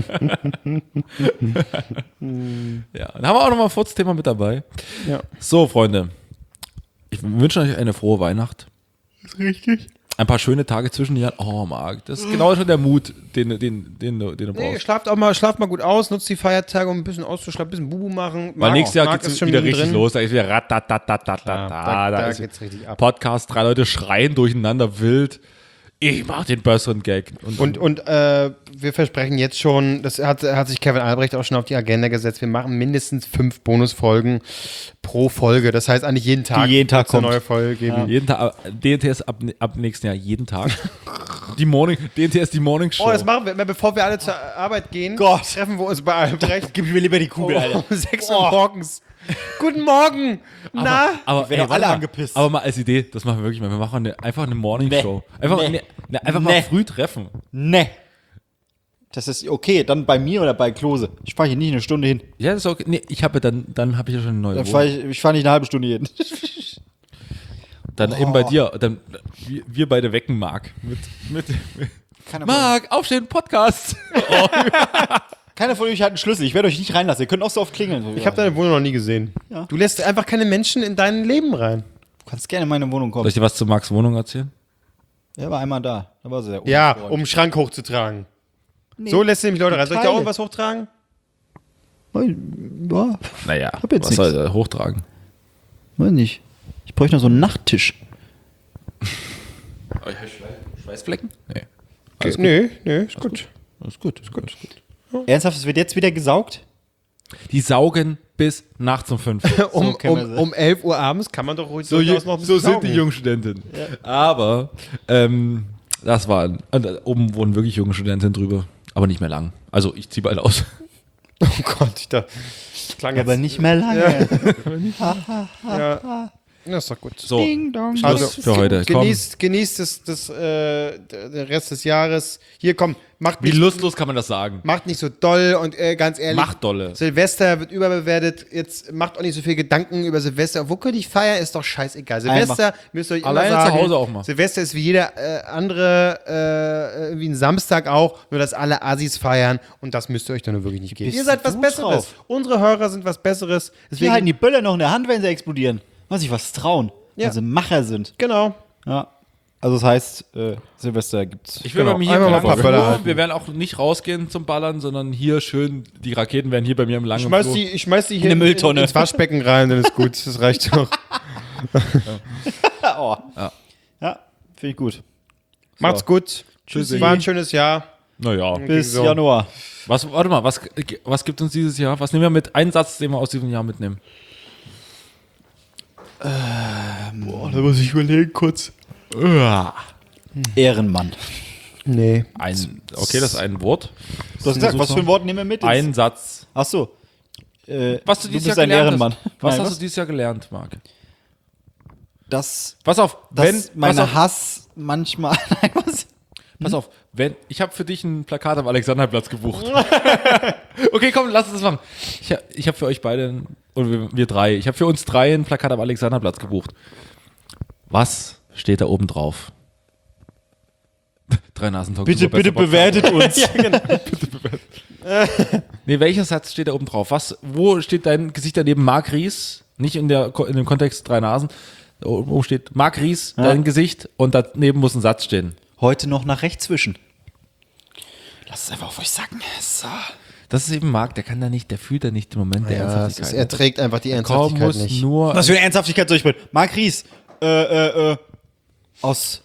Ja, dann haben wir auch nochmal ein Furzthema mit dabei. Ja. So, Freunde, ich wünsche euch eine frohe Weihnacht. Richtig. Ein paar schöne Tage zwischen den Jahren. Oh, Marc, das ist genau schon der Mut, den du Nee, brauchst. schlaft mal gut aus, nutzt die Feiertage, um ein bisschen auszuschlafen, ein bisschen Bubu machen. Weil nächstes Jahr Marc geht es ist schon wieder richtig drin. los. Da ist wieder ratatatatata. Da Da ist geht's richtig ab. Podcast, 3 Leute schreien durcheinander wild. Ich mach den besseren Gag. Und wir versprechen jetzt schon, das hat sich Kevin Albrecht auch schon auf die Agenda gesetzt, wir machen mindestens 5 Bonusfolgen pro Folge. Das heißt eigentlich jeden Tag, Die jeden Tag wird's eine kommt. neue Folge geben. jeden Tag, DNTS ab nächsten Jahr jeden Tag. DNTS, die Morning Show. Oh, das machen wir, bevor wir alle zur Arbeit gehen, Gott. treffen wir uns bei Albrecht. Gib mir lieber die Kugel, Alter. Um 6 Uhr morgens. Guten Morgen! Na? Aber werden alle angepisst. Aber mal als Idee, das machen wir wirklich mal. Wir machen einfach eine Morning Show. Einfach, einfach mal Nee. früh treffen. Ne. Das ist okay, dann bei mir oder bei Klose. Ich fahre hier nicht eine Stunde hin. Ja, das ist okay. Nee, dann habe ich ja schon eine neue Dann Wohnung. ich fahr nicht eine halbe Stunde hin. Dann eben bei dir. Dann wir beide wecken Marc. Marc, aufstehen, Podcast. Keiner von euch hat einen Schlüssel. Ich werde euch nicht reinlassen. Ihr könnt auch so oft klingeln. Ich habe deine Wohnung noch nie gesehen. Ja. Du lässt einfach keine Menschen in dein Leben rein. Du kannst gerne in meine Wohnung Soll kommen. ich dir was zu Marcs Wohnung erzählen? Er war einmal da. Da war sehr Ja, unfreundlich. um einen Schrank hochzutragen. So lässt du nämlich Leute rein. Soll ich da Teile. irgendwas hochtragen? Ja, Naja, Hab jetzt was soll nix. er hochtragen? weiß nicht. Ich bräuchte noch so einen Nachttisch. Schweißflecken? Nee. Nö, ist gut. Ist gut. Ernsthaft, es wird jetzt wieder gesaugt? Die saugen bis nachts um 5. Um 11 Uhr abends kann man doch ruhig durchaus noch ein bisschen saugen. Jungstudentinnen. Aber das war, oben wohnen wirklich junge Studentinnen drüber, aber nicht mehr lang. Also ich ziehe bald aus. Oh Gott, das klang jetzt. Aber nicht mehr lange. Ja. Das ist doch gut. So, Schluss Also, für heute. Komm. Genießt der Rest des Jahres. Hier, komm, Wie lustlos kann man das sagen? macht nicht so doll und ganz ehrlich. Macht dolle. Silvester wird überbewertet. Jetzt macht auch nicht so viel Gedanken über Silvester. Wo könnt ich feiern? Ist doch scheißegal. Silvester müsst ihr euch Alleine immer sagen. zu Hause auch mal. Silvester ist wie jeder andere, wie ein Samstag auch, nur dass alle Assis feiern und das müsst ihr euch dann nur wirklich nicht geben. Bist Ihr seid was du Besseres. drauf? Unsere Hörer sind was Besseres. Wir Deswegen, halten die Böller noch in der Hand, wenn sie explodieren. Muss ich was trauen. Ja. Weil sie Macher sind. genau. Ja. Also das heißt, Silvester gibt's. Ich will Genau. bei mir hier Einmal mal keine ein paar Böller Flur. halten. Wir werden auch nicht rausgehen zum Ballern, sondern hier schön, die Raketen werden hier bei mir im langen Flur. Ich schmeiß die hier eine Mülltonne. ins Waschbecken rein, dann ist gut. Das reicht doch. Ja, finde ich gut. Macht's gut. Tschüssi. War ein schönes Jahr. Naja. Bis so. Januar. Warte mal, was gibt uns dieses Jahr? Was nehmen wir mit? Einen Satz, den wir aus diesem Jahr mitnehmen. Boah, da muss ich überlegen kurz. Ehrenmann. Nee. Okay, das ist ein Wort. Du hast gesagt, was für ein Wort nehmen wir mit? Ein Satz. Ach so. Was du dieses bist Jahr ein gelernt Ehrenmann. hast. Was Nein, hast was? du dieses Jahr gelernt, Marc? Dass Pass auf, mein Hass manchmal. Nein, was? Pass auf, ich habe für dich ein Plakat am Alexanderplatz gebucht. Okay, komm, lass uns das machen. Ich habe für euch beide, und wir drei, ich habe für uns drei ein Plakat am Alexanderplatz gebucht. Was steht da oben drauf? 3 Nasentalk. Bitte bewertet uns. Ja, genau. Nee, welcher Satz steht da oben drauf? Wo steht dein Gesicht daneben? Marc Ries, nicht in dem Kontext 3 Nasen. Oben steht Marc Ries, dein Gesicht und daneben muss ein Satz stehen. Heute noch nach rechts zwischen. Lass es einfach auf euch sacken. So. Das ist eben Marc, der fühlt da nicht den Moment der Ernsthaftigkeit. Er trägt einfach die Kaum Ernsthaftigkeit muss nicht. nur. Was für eine Ernsthaftigkeit soll ich mit? Marc Ries, aus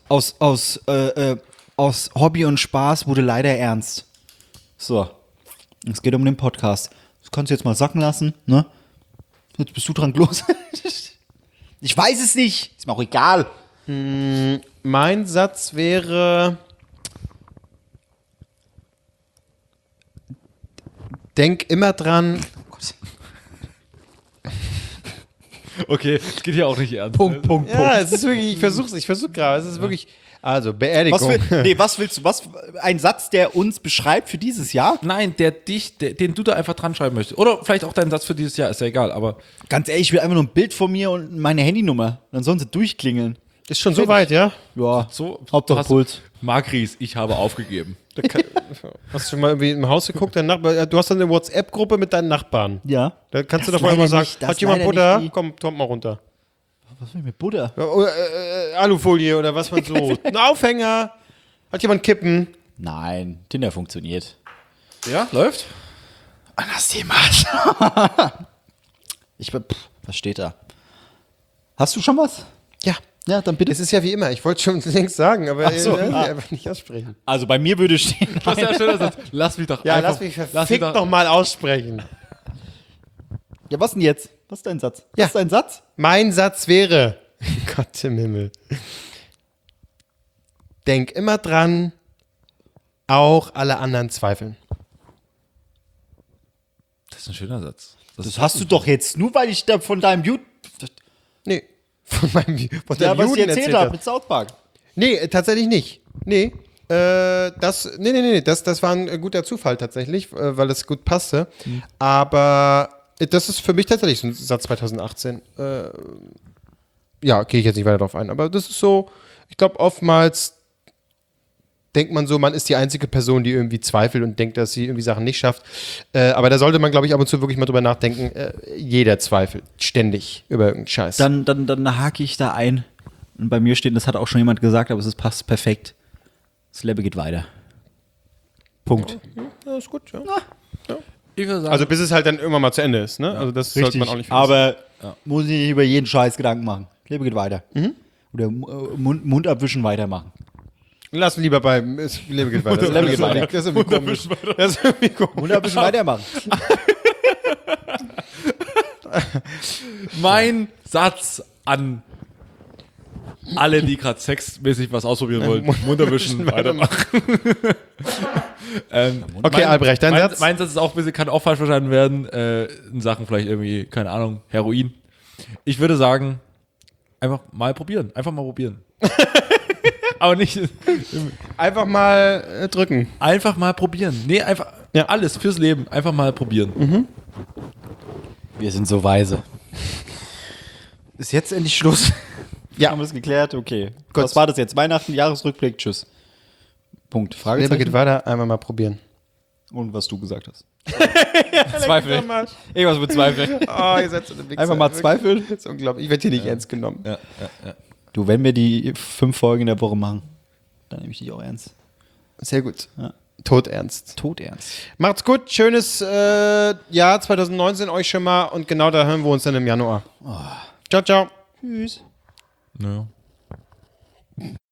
Hobby und Spaß wurde leider ernst. So. Es geht um den Podcast. Das kannst du jetzt mal sacken lassen, ne? Jetzt bist du dran, los. Ich weiß es nicht. Ist mir auch egal. Mein Satz wäre: Denk immer dran. Okay, es geht hier auch nicht ernst. Punkt. Ja, es ist wirklich, ich versuche gerade. Es ist wirklich. Also, Beerdigung. Was willst du? Ein Satz, der uns beschreibt für dieses Jahr? Nein, den du da einfach dran schreiben möchtest. Oder vielleicht auch deinen Satz für dieses Jahr, ist ja egal, aber. Ganz ehrlich, ich will einfach nur ein Bild von mir und meine Handynummer. Dann sollen sie durchklingeln. Ist schon so weit, ja? Ja, So, Hauptsache hast- Puls. Marc Ries, ich habe aufgegeben. Hast du schon mal irgendwie im Haus geguckt? Du hast dann eine WhatsApp-Gruppe mit deinen Nachbarn. Ja. Da kannst du Das doch mal leider sagen: nicht, das Hat jemand leider Butter? nicht die- Komm mal runter. Was will ich mit Buddha? Ja, oder, Alufolie oder was man so. Ein Aufhänger. Hat jemand Kippen? Nein, Tinder funktioniert. Ja, läuft? Anderes Thema. Was steht da? Hast du schon was? Ja. Ja, dann bitte. Es ist ja wie immer. Ich wollte schon längst sagen, aber so, einfach nicht aussprechen. Also bei mir würde stehen. Das ist ja ein schöner Satz. Lass mich doch Ja, einfach. lass mich verfickt noch mal aussprechen. Ja, was denn jetzt? Was ist dein Satz? Ja. Was ist dein Satz? Mein Satz wäre: Gott im Himmel. Denk immer dran, auch alle anderen zweifeln. Das ist ein schöner Satz. Das hast du doch jetzt, nur weil ich da von deinem Dude, Nee, von ja, was ich Juden erzählt habe mit South Park. Nee, tatsächlich nicht. Nee. Das war ein guter Zufall tatsächlich, weil es gut passte. Aber das ist für mich tatsächlich so ein Satz 2018. Ja, gehe ich jetzt nicht weiter drauf ein. Aber das ist so, ich glaube, oftmals denkt man so, man ist die einzige Person, die irgendwie zweifelt und denkt, dass sie irgendwie Sachen nicht schafft. Aber da sollte man, glaube ich, ab und zu wirklich mal drüber nachdenken. Jeder zweifelt ständig über irgendeinen Scheiß. Dann hake ich da ein. Und bei mir steht, das hat auch schon jemand gesagt, aber es passt perfekt. Das Leben geht weiter. Punkt. Ja, ist gut, ja. Ich würde sagen, Also bis es halt dann irgendwann mal zu Ende ist, ne? Also das sollte man auch nicht vergessen. Aber muss ich nicht über jeden Scheiß Gedanken machen. Leben geht weiter. Oder Mund abwischen, weitermachen. Lass lieber bei Leben geht weiter. Leben geht weiter. Das ist irgendwie komisch. Das ist irgendwie komisch. Mund abwischen, weitermachen. mein Satz an alle, die gerade sexmäßig was ausprobieren wollen. Mund erwischen, weitermachen. Okay, Albrecht, dein Satz? Mein Satz ist auch ein bisschen, kann auch falsch verstanden werden. In Sachen vielleicht irgendwie, keine Ahnung, Heroin. Ich würde sagen, einfach mal probieren. Einfach mal probieren. Aber nicht. Einfach mal drücken. Einfach mal probieren. Nee, einfach alles fürs Leben. Einfach mal probieren. Wir sind so weise. Ist jetzt endlich Schluss? Ja. Haben wir es geklärt? Okay. Gut. Was war das jetzt? Weihnachten, Jahresrückblick, tschüss. Punkt. Leben Fragezeichen. geht weiter, einmal mal probieren. Und was du gesagt hast. Zweifel. Irgendwas mit Zweifel. Oh, ihr seid so eine Wichser. Einfach mal zweifeln. Das ist unglaublich. Ich werde hier nicht ernst genommen. Ja. Du, wenn wir die 5 Folgen in der Woche machen, dann nehme ich dich auch ernst. Sehr gut. Ja. Todernst. Todernst. Macht's gut. Schönes Jahr 2019 euch schon mal. Und genau da hören wir uns dann im Januar. Ciao, ciao. Tschüss. Ja.